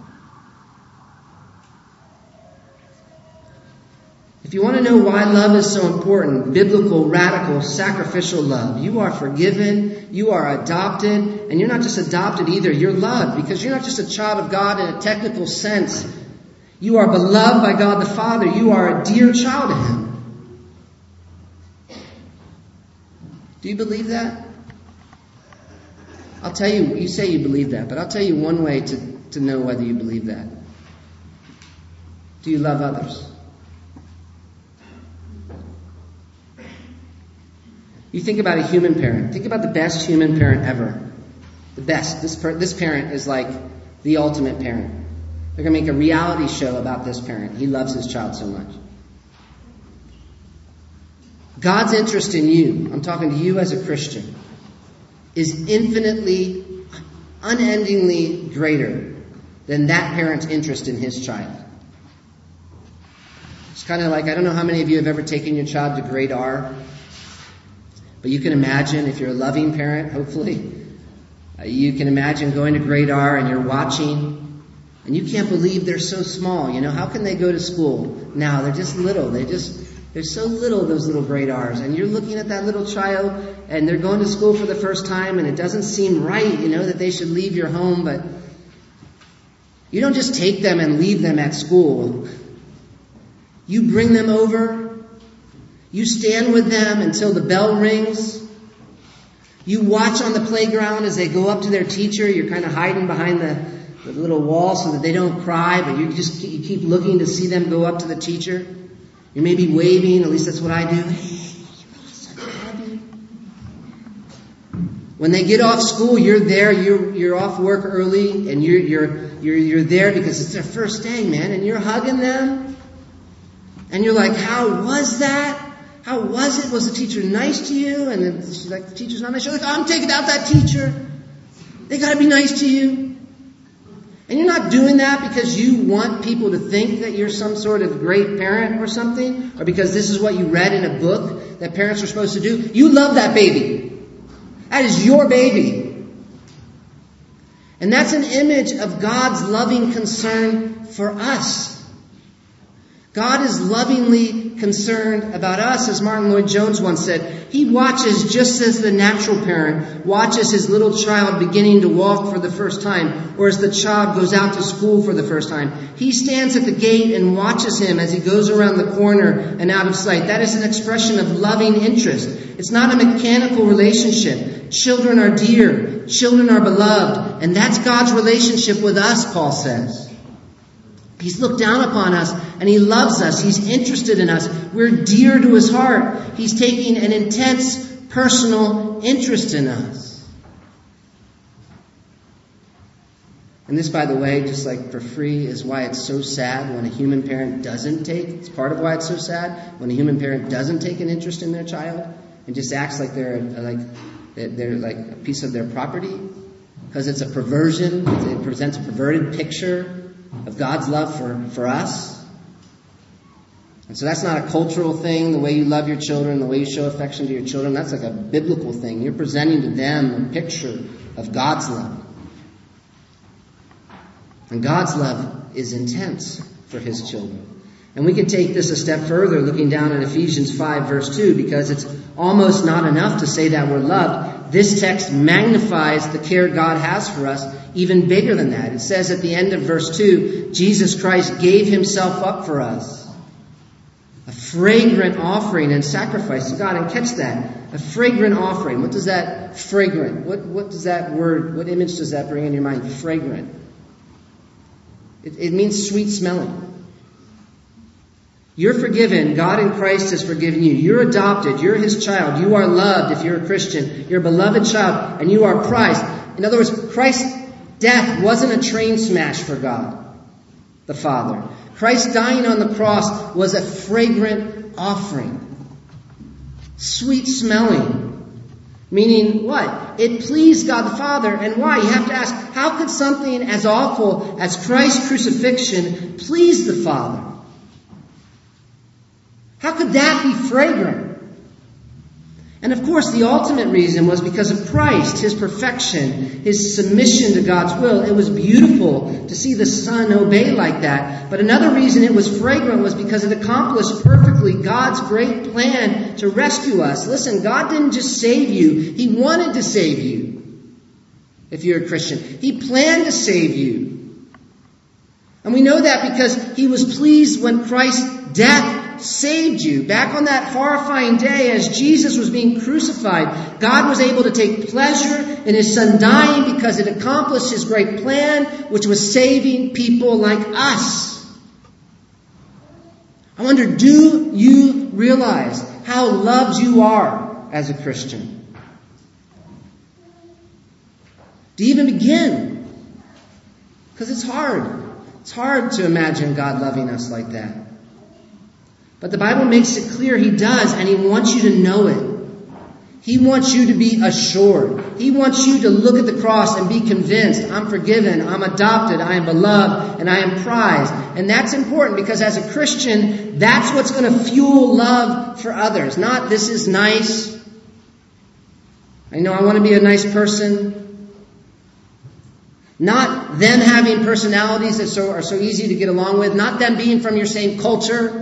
If you want to know why love is so important, biblical, radical, sacrificial love, you are forgiven, you are adopted, and you're not just adopted either, you're loved, because you're not just a child of God in a technical sense. You are beloved by God the Father. You are a dear child of Him. Do you believe that? I'll tell you, you say you believe that, but I'll tell you one way to know whether you believe that. Do you love others? You think about a human parent. Think about the best human parent ever. The best. This parent is like the ultimate parent. They're going to make a reality show about this parent. He loves his child so much. God's interest in you, I'm talking to you as a Christian, is infinitely, unendingly greater than that parent's interest in his child. It's kind of like, I don't know how many of you have ever taken your child to grade R. But you can imagine, if you're a loving parent, hopefully, you can imagine going to grade R and you're watching, and you can't believe they're so small. You know, how can they go to school now? They're just little. They're so little, those little grade R's. And you're looking at that little child, and they're going to school for the first time, and it doesn't seem right, you know, that they should leave your home. But you don't just take them and leave them at school. You bring them over. You stand with them until the bell rings. You watch on the playground as they go up to their teacher. You're kind of hiding behind the little wall so that they don't cry, but you keep looking to see them go up to the teacher. You may be waving, at least that's what I do. Hey, I love you. When they get off school, you're there. You're off work early, and you're there because it's their first day, man, and you're hugging them. And you're like, how was that? How was it? Was the teacher nice to you? And then she's like, the teacher's not nice. She's like, I'm taking out that teacher. They got to be nice to you. And you're not doing that because you want people to think that you're some sort of great parent or something, or because this is what you read in a book that parents are supposed to do. You love that baby. That is your baby. And that's an image of God's loving concern for us. God is lovingly concerned about us, as Martin Lloyd-Jones once said. He watches just as the natural parent watches his little child beginning to walk for the first time, or as the child goes out to school for the first time. He stands at the gate and watches him as he goes around the corner and out of sight. That is an expression of loving interest. It's not a mechanical relationship. Children are dear. Children are beloved. And that's God's relationship with us, Paul says. He's looked down upon us and He loves us. He's interested in us. We're dear to His heart. He's taking an intense personal interest in us. And this, by the way, just like for free, is why it's so sad when a human parent doesn't take, it's part of why it's so sad, when a human parent doesn't take an interest in their child and just acts like they're like a piece of their property, because it's a perversion. It presents a perverted picture of God's love for us. And so that's not a cultural thing, the way you love your children, the way you show affection to your children. That's like a biblical thing. You're presenting to them a picture of God's love. And God's love is intense for His children. And we can take this a step further, looking down at Ephesians 5 verse 2, because it's almost not enough to say that we're loved. this text magnifies the care God has for us even bigger than that. It says at the end of verse 2, Jesus Christ gave himself up for us. A fragrant offering and sacrifice to God. And catch that. A fragrant offering. What does that fragrant? What does that word, what image does that bring in your mind? Fragrant. It means sweet smelling. You're forgiven. God in Christ has forgiven you. You're adopted. You're his child. You are loved if you're a Christian. You're a beloved child and you are prized. In other words, Christ's death wasn't a train smash for God, the Father. Christ dying on the cross was a fragrant offering. Sweet smelling. Meaning what? It pleased God the Father. And why? You have to ask, how could something as awful as Christ's crucifixion please the Father? How could that be fragrant? And of course, the ultimate reason was because of Christ, his perfection, his submission to God's will. It was beautiful to see the Son obey like that. But another reason it was fragrant was because it accomplished perfectly God's great plan to rescue us. Listen, God didn't just save you. He wanted to save you. If you're a Christian, he planned to save you. And we know that because he was pleased when Christ's death saved you. Back on that horrifying day as Jesus was being crucified, God was able to take pleasure in his Son dying because it accomplished his great plan, which was saving people like us. I wonder, do you realize how loved you are as a Christian? Do you even begin? Because it's hard. It's hard to imagine God loving us like that. But the Bible makes it clear he does, and he wants you to know it. He wants you to be assured. He wants you to look at the cross and be convinced, I'm forgiven, I'm adopted, I am beloved, and I am prized. And that's important because as a Christian, that's what's going to fuel love for others. Not, this is nice. I know I want to be a nice person. Not them having personalities that are so easy to get along with. Not them being from your same culture.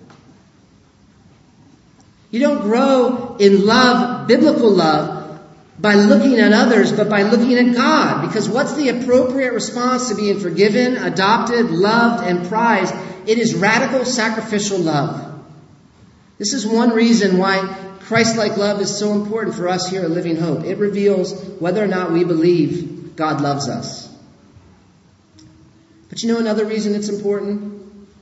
You don't grow in love, biblical love, by looking at others, but by looking at God. Because what's the appropriate response to being forgiven, adopted, loved, and prized? It is radical sacrificial love. This is one reason why Christ-like love is so important for us here at Living Hope. It reveals whether or not we believe God loves us. But you know another reason it's important?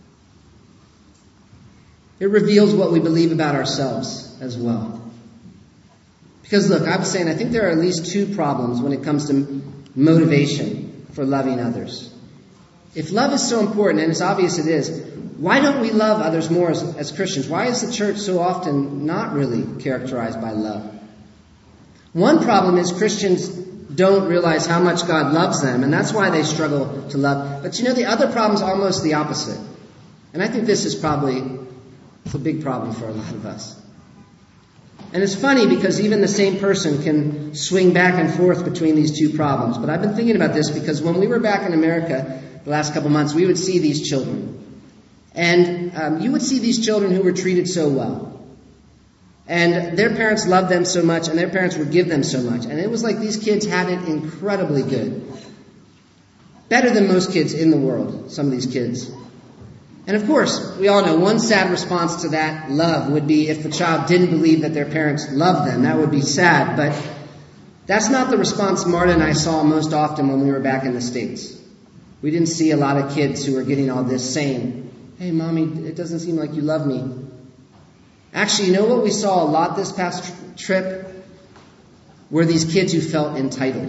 It reveals what we believe about ourselves as well. Because look, I was saying, I think there are at least two problems when it comes to motivation for loving others. If love is so important, and it's obvious it is, why don't we love others more as Christians? Why is the church so often not really characterized by love? One problem is Christians don't realize how much God loves them, and that's why they struggle to love. But you know, the other problem is almost the opposite. And I think this is probably a big problem for a lot of us. And it's funny because even the same person can swing back and forth between these two problems. But I've been thinking about this because when we were back in America the last couple months, we would see these children. And you would see these children who were treated so well. And their parents loved them so much, and their parents would give them so much. And it was like these kids had it incredibly good. Better than most kids in the world, some of these kids. And of course, we all know one sad response to that love would be if the child didn't believe that their parents loved them. That would be sad. But that's not the response Marta and I saw most often when we were back in the States. We didn't see a lot of kids who were getting all this saying, hey, Mommy, it doesn't seem like you love me. Actually, you know what we saw a lot this past trip? Were these kids who felt entitled.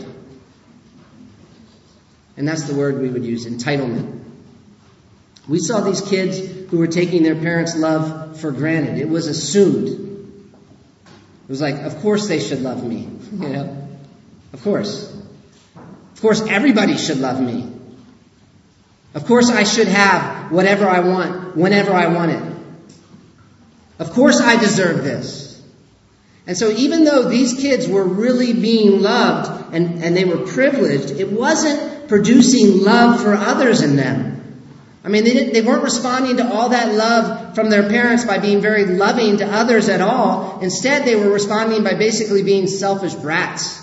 And that's the word we would use, entitlement. We saw these kids who were taking their parents' love for granted. It was assumed. It was like, of course they should love me. You know? Of course. Of course everybody should love me. Of course I should have whatever I want, whenever I want it. Of course I deserve this. And so even though these kids were really being loved and they were privileged, it wasn't producing love for others in them. I mean, they weren't responding to all that love from their parents by being very loving to others at all. Instead, they were responding by basically being selfish brats.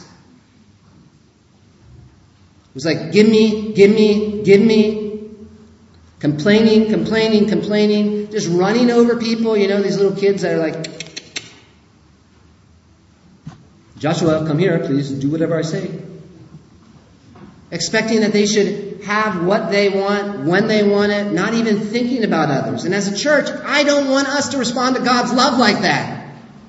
It was like, give me, give me, give me. Complaining, complaining, complaining. Just running over people. You know, these little kids that are like, Joshua, come here, please do whatever I say. Expecting that they should have what they want, when they want it, not even thinking about others. And as a church, I don't want us to respond to God's love like that.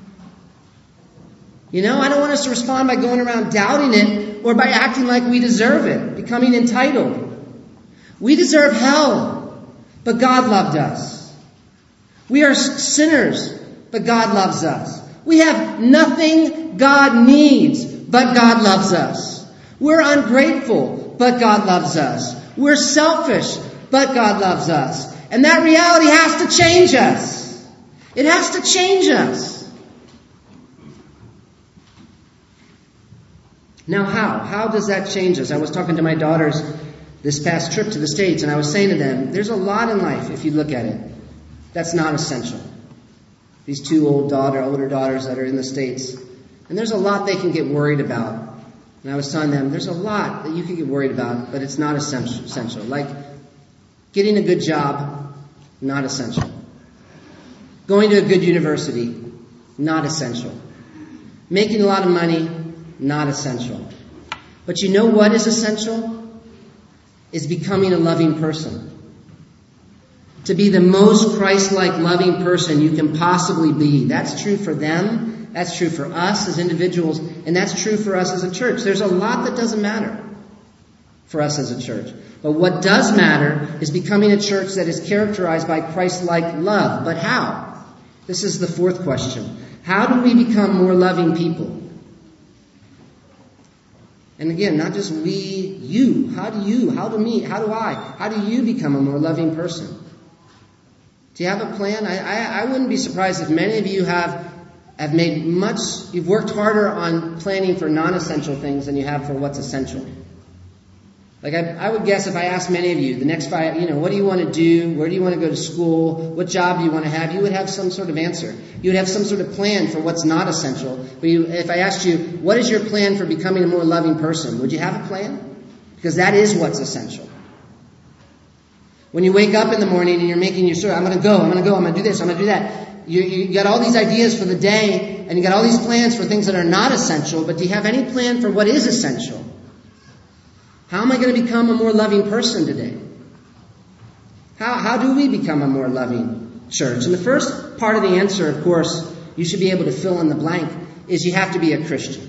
You know, I don't want us to respond by going around doubting it or by acting like we deserve it, becoming entitled. We deserve hell, but God loved us. We are sinners, but God loves us. We have nothing God needs, but God loves us. We're ungrateful, but God loves us. We're selfish, but God loves us. And that reality has to change us. It has to change us. Now how? How does that change us? I was talking to my daughters this past trip to the States, and I was saying to them, there's a lot in life, if you look at it, that's not essential. These two older daughters that are in the States, and there's a lot they can get worried about. And I was telling them, there's a lot that you can get worried about, but it's not essential. Like getting a good job, not essential. Going to a good university, not essential. Making a lot of money, not essential. But you know what is essential? Is becoming a loving person. To be the most Christ-like loving person you can possibly be. That's true for them. That's true for us as individuals. And that's true for us as a church. There's a lot that doesn't matter for us as a church. But what does matter is becoming a church that is characterized by Christ-like love. But how? This is the fourth question. How do we become more loving people? And again, not just we, you. How do you become a more loving person? Do you have a plan? I wouldn't be surprised if many of you have you've worked harder on planning for non-essential things than you have for what's essential. Like I would guess if I asked many of you, the next 5, what do you want to do? Where do you want to go to school? What job do you want to have? You would have some sort of answer. You would have some sort of plan for what's not essential. But if I asked you, what is your plan for becoming a more loving person? Would you have a plan? Because that is what's essential. When you wake up in the morning and you're making your story, I'm going to go, I'm going to do this, I'm going to do that. You got all these ideas for the day, and you got all these plans for things that are not essential, but do you have any plan for what is essential? How am I going to become a more loving person today? How do we become a more loving church? And the first part of the answer, of course, you should be able to fill in the blank, is you have to be a Christian.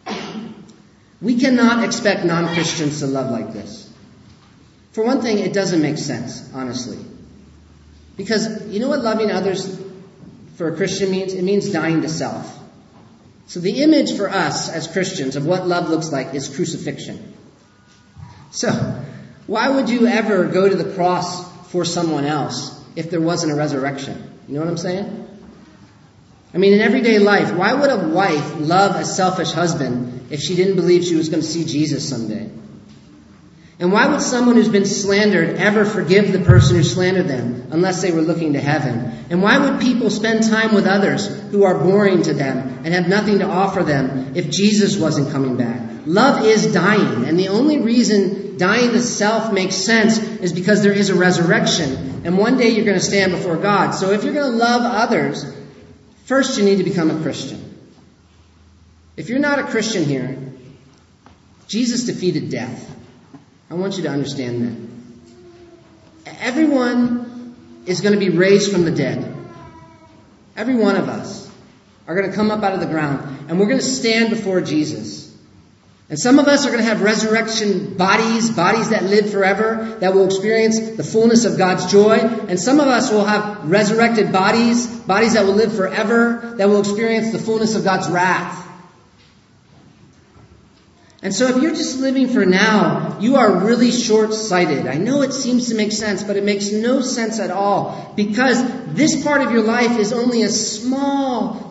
We cannot expect non-Christians to love like this. For one thing, it doesn't make sense, honestly. Because you know what loving others for a Christian means? It means dying to self. So the image for us as Christians of what love looks like is crucifixion. So why would you ever go to the cross for someone else if there wasn't a resurrection? You know what I'm saying? I mean, in everyday life, why would a wife love a selfish husband if she didn't believe she was going to see Jesus someday? And why would someone who's been slandered ever forgive the person who slandered them unless they were looking to heaven? And why would people spend time with others who are boring to them and have nothing to offer them if Jesus wasn't coming back? Love is dying. And the only reason dying to self makes sense is because there is a resurrection. And one day you're going to stand before God. So if you're going to love others, first you need to become a Christian. If you're not a Christian here, Jesus defeated death. I want you to understand that. Everyone is going to be raised from the dead. Every one of us are going to come up out of the ground, and we're going to stand before Jesus. And some of us are going to have resurrection bodies that live forever, that will experience the fullness of God's joy. And some of us will have resurrected bodies that will live forever, that will experience the fullness of God's wrath. And so if you're just living for now, you are really short-sighted. I know it seems to make sense, but it makes no sense at all, because this part of your life is only a small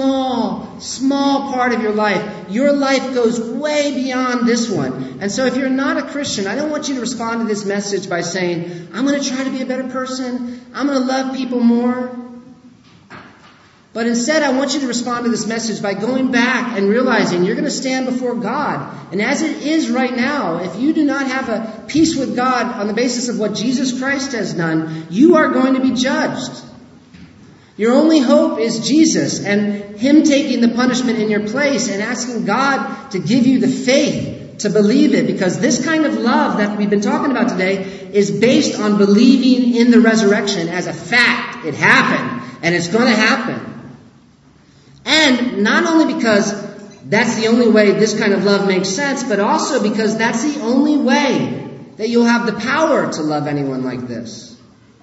part of your life. Your life goes way beyond this one. And so if you're not a Christian, I don't want you to respond to this message by saying, I'm going to try to be a better person. I'm going to love people more. But instead, I want you to respond to this message by going back and realizing you're going to stand before God. And as it is right now, if you do not have a peace with God on the basis of what Jesus Christ has done, you are going to be judged. Your only hope is Jesus and Him taking the punishment in your place and asking God to give you the faith to believe it. Because this kind of love that we've been talking about today is based on believing in the resurrection as a fact. It happened, and it's going to happen. And not only because that's the only way this kind of love makes sense, but also because that's the only way that you'll have the power to love anyone like this.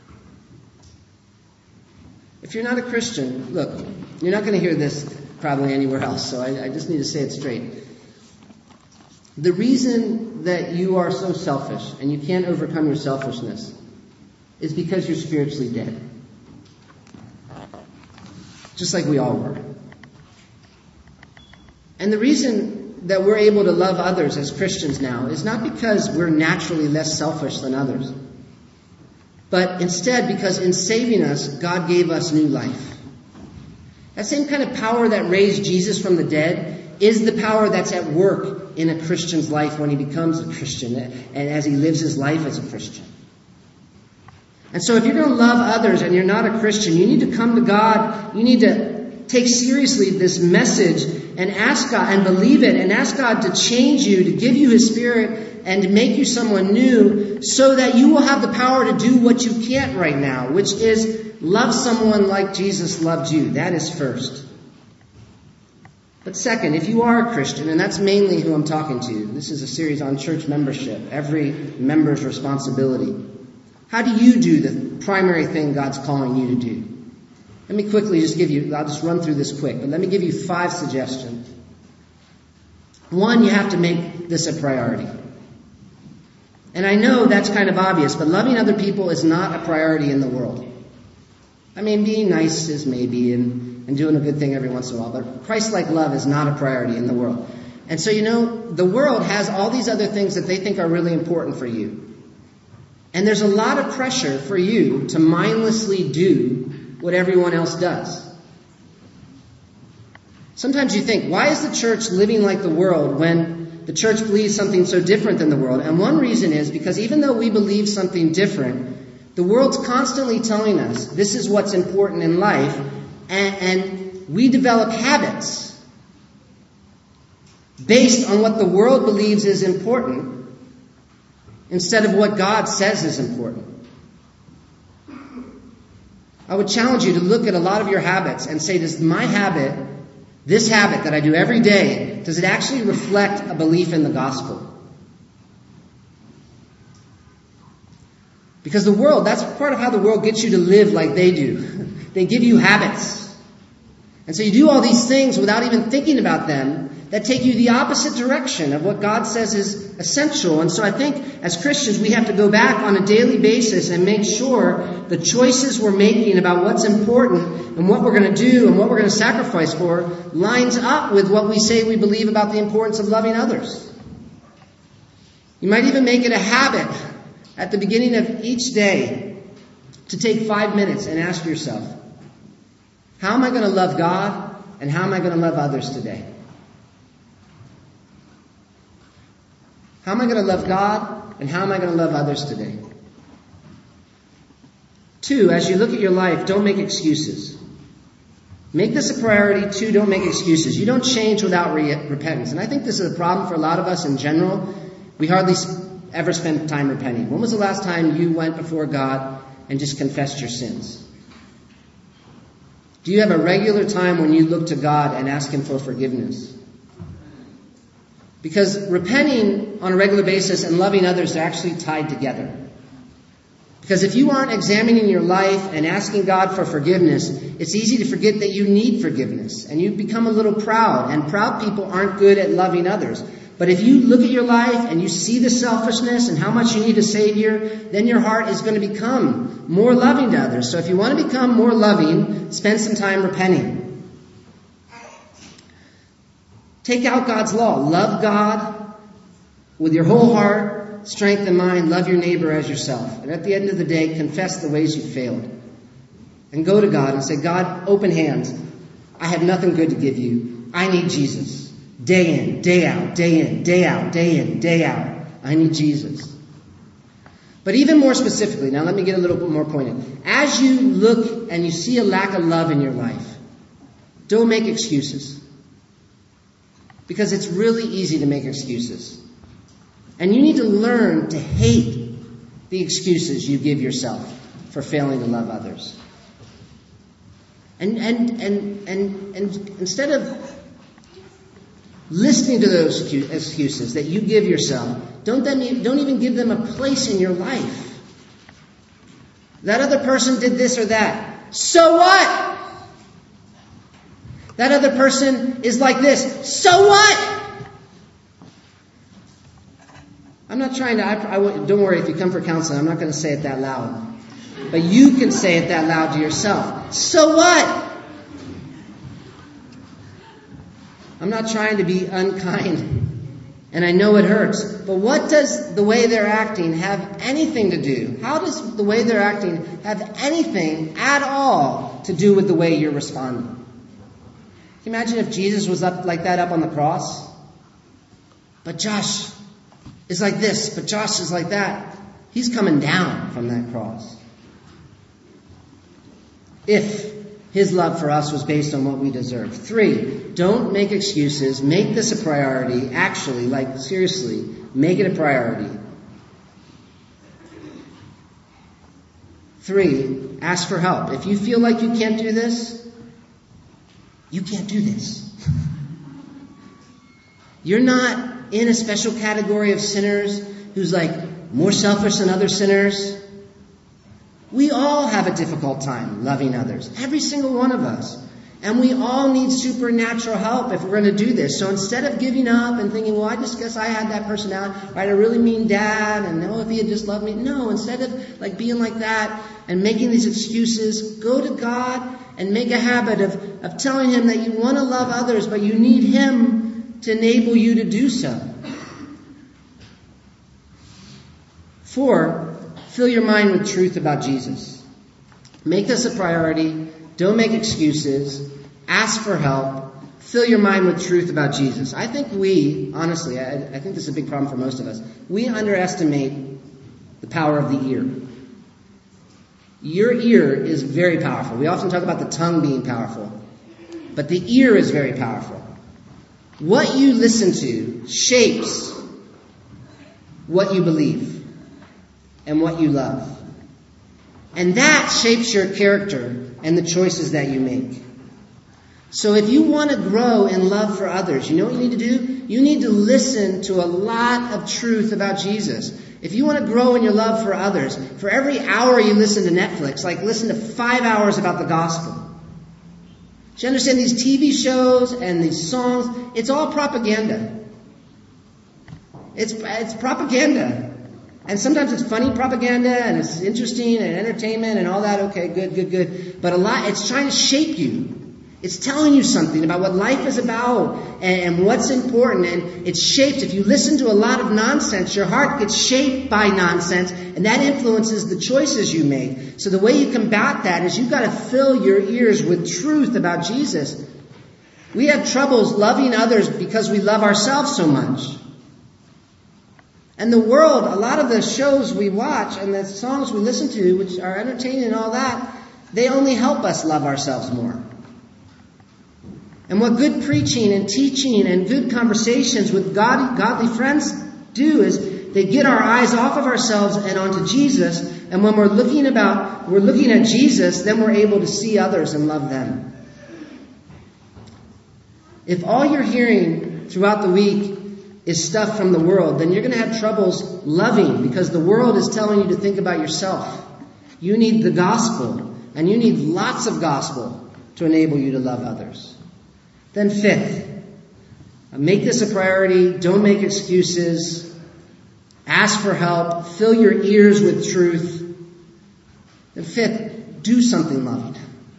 If you're not a Christian, look, you're not going to hear this probably anywhere else, so I just need to say it straight. The reason that you are so selfish and you can't overcome your selfishness is because you're spiritually dead. Just like we all were. And the reason that we're able to love others as Christians now is not because we're naturally less selfish than others, but instead because in saving us, God gave us new life. That same kind of power that raised Jesus from the dead is the power that's at work in a Christian's life when he becomes a Christian and as he lives his life as a Christian. And so if you're going to love others and you're not a Christian, you need to come to God. You need to take seriously this message and ask God and believe it and ask God to change you, to give you His Spirit and to make you someone new so that you will have the power to do what you can't right now, which is love someone like Jesus loved you. That is first. But second, if you are a Christian, and that's mainly who I'm talking to, this is a series on church membership, every member's responsibility. How do you do the primary thing God's calling you to do? Let me quickly just give you, I'll just run through this quick, but let me give you 5 suggestions. 1, you have to make this a priority. And I know that's kind of obvious, but loving other people is not a priority in the world. I mean, being nice is maybe, and doing a good thing every once in a while, but Christ-like love is not a priority in the world. And so, the world has all these other things that they think are really important for you. And there's a lot of pressure for you to mindlessly do what everyone else does. Sometimes you think, why is the church living like the world when the church believes something so different than the world? And one reason is because even though we believe something different, the world's constantly telling us this is what's important in life, and we develop habits based on what the world believes is important instead of what God says is important. I would challenge you to look at a lot of your habits and say, does my habit, this habit that I do every day, does it actually reflect a belief in the gospel? Because the world, that's part of how the world gets you to live like they do. They give you habits. And so you do all these things without even thinking about them that take you the opposite direction of what God says is essential. And so I think as Christians, we have to go back on a daily basis and make sure the choices we're making about what's important and what we're going to do and what we're going to sacrifice for lines up with what we say we believe about the importance of loving others. You might even make it a habit at the beginning of each day to take 5 minutes and ask yourself, how am I going to love God and how am I going to love others today? How am I going to love God and how am I going to love others today? 2, as you look at your life, don't make excuses. Make this a priority. 2, don't make excuses. You don't change without repentance. And I think this is a problem for a lot of us in general. We hardly ever spend time repenting. When was the last time you went before God and just confessed your sins? Do you have a regular time when you look to God and ask Him for forgiveness? Because repenting on a regular basis and loving others are actually tied together. Because if you aren't examining your life and asking God for forgiveness, it's easy to forget that you need forgiveness. And you become a little proud. And proud people aren't good at loving others. But if you look at your life and you see the selfishness and how much you need a Savior, then your heart is going to become more loving to others. So if you want to become more loving, spend some time repenting. Take out God's law. Love God with your whole heart, strength, and mind. Love your neighbor as yourself. And at the end of the day, confess the ways you failed. And go to God and say, God, open hands. I have nothing good to give you. I need Jesus. Day in, day out, day in, day out, day in, day out. I need Jesus. But even more specifically, now let me get a little bit more pointed. As you look and you see a lack of love in your life, don't make excuses. Because it's really easy to make excuses. And you need to learn to hate the excuses you give yourself for failing to love others. And instead of listening to those excuses that you give yourself, don't even give them a place in your life. That other person did this or that. So what? That other person is like this. So what? I'm not trying to, don't worry, if you come for counseling, I'm not going to say it that loud. But you can say it that loud to yourself. So what? I'm not trying to be unkind, and I know it hurts. But what does the way they're acting have anything to do? How does the way they're acting have anything at all to do with the way you're responding? Can you imagine if Jesus was up like that up on the cross? But Josh is like this, but Josh is like that. He's coming down from that cross. If his love for us was based on what we deserve. 3, don't make excuses. Make this a priority. Actually, seriously, make it a priority. 3, ask for help. If you feel like you can't do this, you can't do this. You're not in a special category of sinners who's more selfish than other sinners. We all have a difficult time loving others. Every single one of us. And we all need supernatural help if we're going to do this. So instead of giving up and thinking, well, I just guess I had that personality, or I had a really mean dad, and if he had just loved me. No, instead of being like that and making these excuses, go to God and make a habit of telling him that you want to love others, but you need him to enable you to do so. 4, fill your mind with truth about Jesus. Make this a priority. Don't make excuses. Ask for help. Fill your mind with truth about Jesus. I think honestly, I think this is a big problem for most of us. We underestimate the power of the ear. Your ear is very powerful. We often talk about the tongue being powerful. But the ear is very powerful. What you listen to shapes what you believe and what you love. And that shapes your character and the choices that you make. So if you want to grow in love for others, you know what you need to do? You need to listen to a lot of truth about Jesus. If you want to grow in your love for others, for every hour you listen to Netflix, listen to 5 hours about the gospel. Do you understand these TV shows and these songs? It's all propaganda. It's propaganda. And sometimes it's funny propaganda and it's interesting and entertainment and all that. Okay, good. But it's trying to shape you. It's telling you something about what life is about and what's important. And it's shaped. If you listen to a lot of nonsense, your heart gets shaped by nonsense. And that influences the choices you make. So the way you combat that is you've got to fill your ears with truth about Jesus. We have troubles loving others because we love ourselves so much. And the world, a lot of the shows we watch and the songs we listen to, which are entertaining and all that, they only help us love ourselves more. And what good preaching and teaching and good conversations with godly friends do is they get our eyes off of ourselves and onto Jesus. And when we're looking at Jesus, then we're able to see others and love them. If all you're hearing throughout the week is stuff from the world, then you're going to have troubles loving because the world is telling you to think about yourself. You need the gospel, and you need lots of gospel to enable you to love others. Then 5th, Make this a priority. Don't make excuses. Ask for help. Fill your ears with truth. And fifth, do something loving.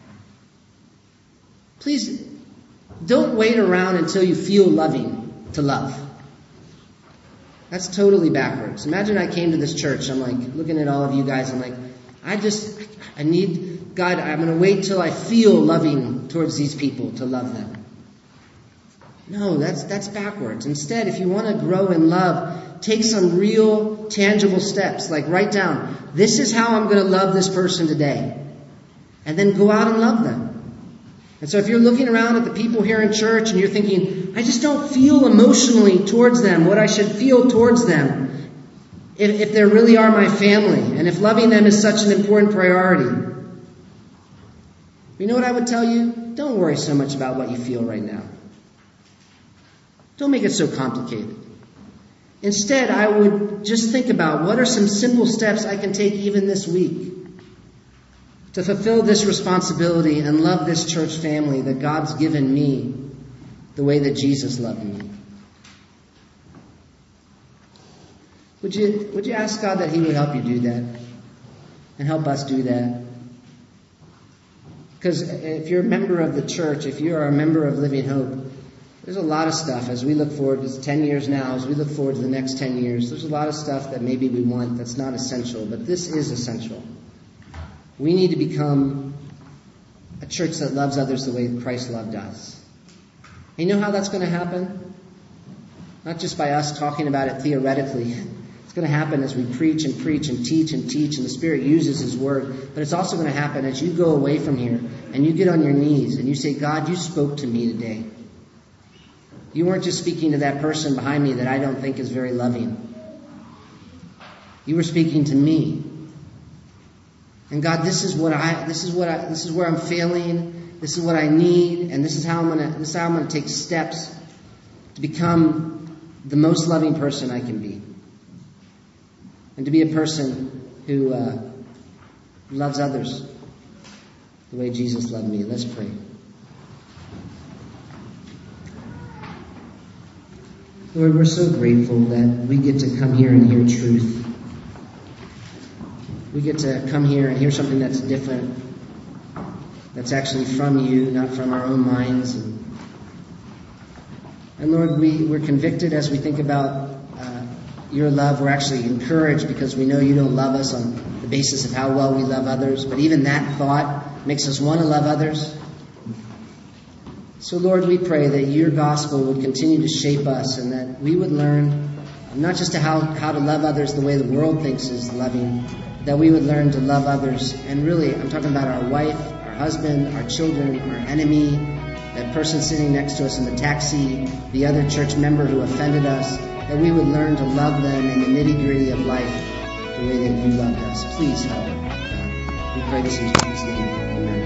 Please don't wait around until you feel loving to love. That's totally backwards. Imagine I came to this church. I'm like looking at all of you guys. I'm like, I need God. I'm going to wait till I feel loving towards these people to love them. No, that's backwards. Instead, if you want to grow in love, take some real, tangible steps. Like write down, this is how I'm going to love this person today. And then go out and love them. And so if you're looking around at the people here in church and you're thinking, I just don't feel emotionally towards them what I should feel towards them, if they really are my family, and if loving them is such an important priority, you know what I would tell you? Don't worry so much about what you feel right now. Don't make it so complicated. Instead, I would just think about what are some simple steps I can take even this week to fulfill this responsibility and love this church family that God's given me the way that Jesus loved me. Would you ask God that He would help you do that and help us do that? Because if you're a member of the church, if you are a member of Living Hope, there's a lot of stuff as we look forward, it's 10 years now, as we look forward to the next 10 years, there's a lot of stuff that maybe we want that's not essential, but this is essential. We need to become a church that loves others the way Christ loved us. And you know how that's going to happen? Not just by us talking about it theoretically. It's going to happen as we preach and preach and teach, and the Spirit uses His Word. But it's also going to happen as you go away from here and you get on your knees and you say, God, you spoke to me today. You weren't just speaking to that person behind me that I don't think is very loving. You were speaking to me. And God, this is where I'm failing. This is what I need, and this is how I'm going to take steps to become the most loving person I can be, and to be a person who loves others the way Jesus loved me. Let's pray. Lord, we're so grateful that we get to come here and hear truth. We get to come here and hear something that's different, that's actually from you, not from our own minds. And Lord, we're convicted as we think about your love. We're actually encouraged because we know you don't love us on the basis of how well we love others. But even that thought makes us want to love others. So Lord, we pray that your gospel would continue to shape us and that we would learn not just how to love others the way the world thinks is loving, that we would learn to love others. And really, I'm talking about our wife, our husband, our children, our enemy, that person sitting next to us in the taxi, the other church member who offended us, that we would learn to love them in the nitty-gritty of life the way that you loved us. Please help. We pray this in Jesus' name. Amen.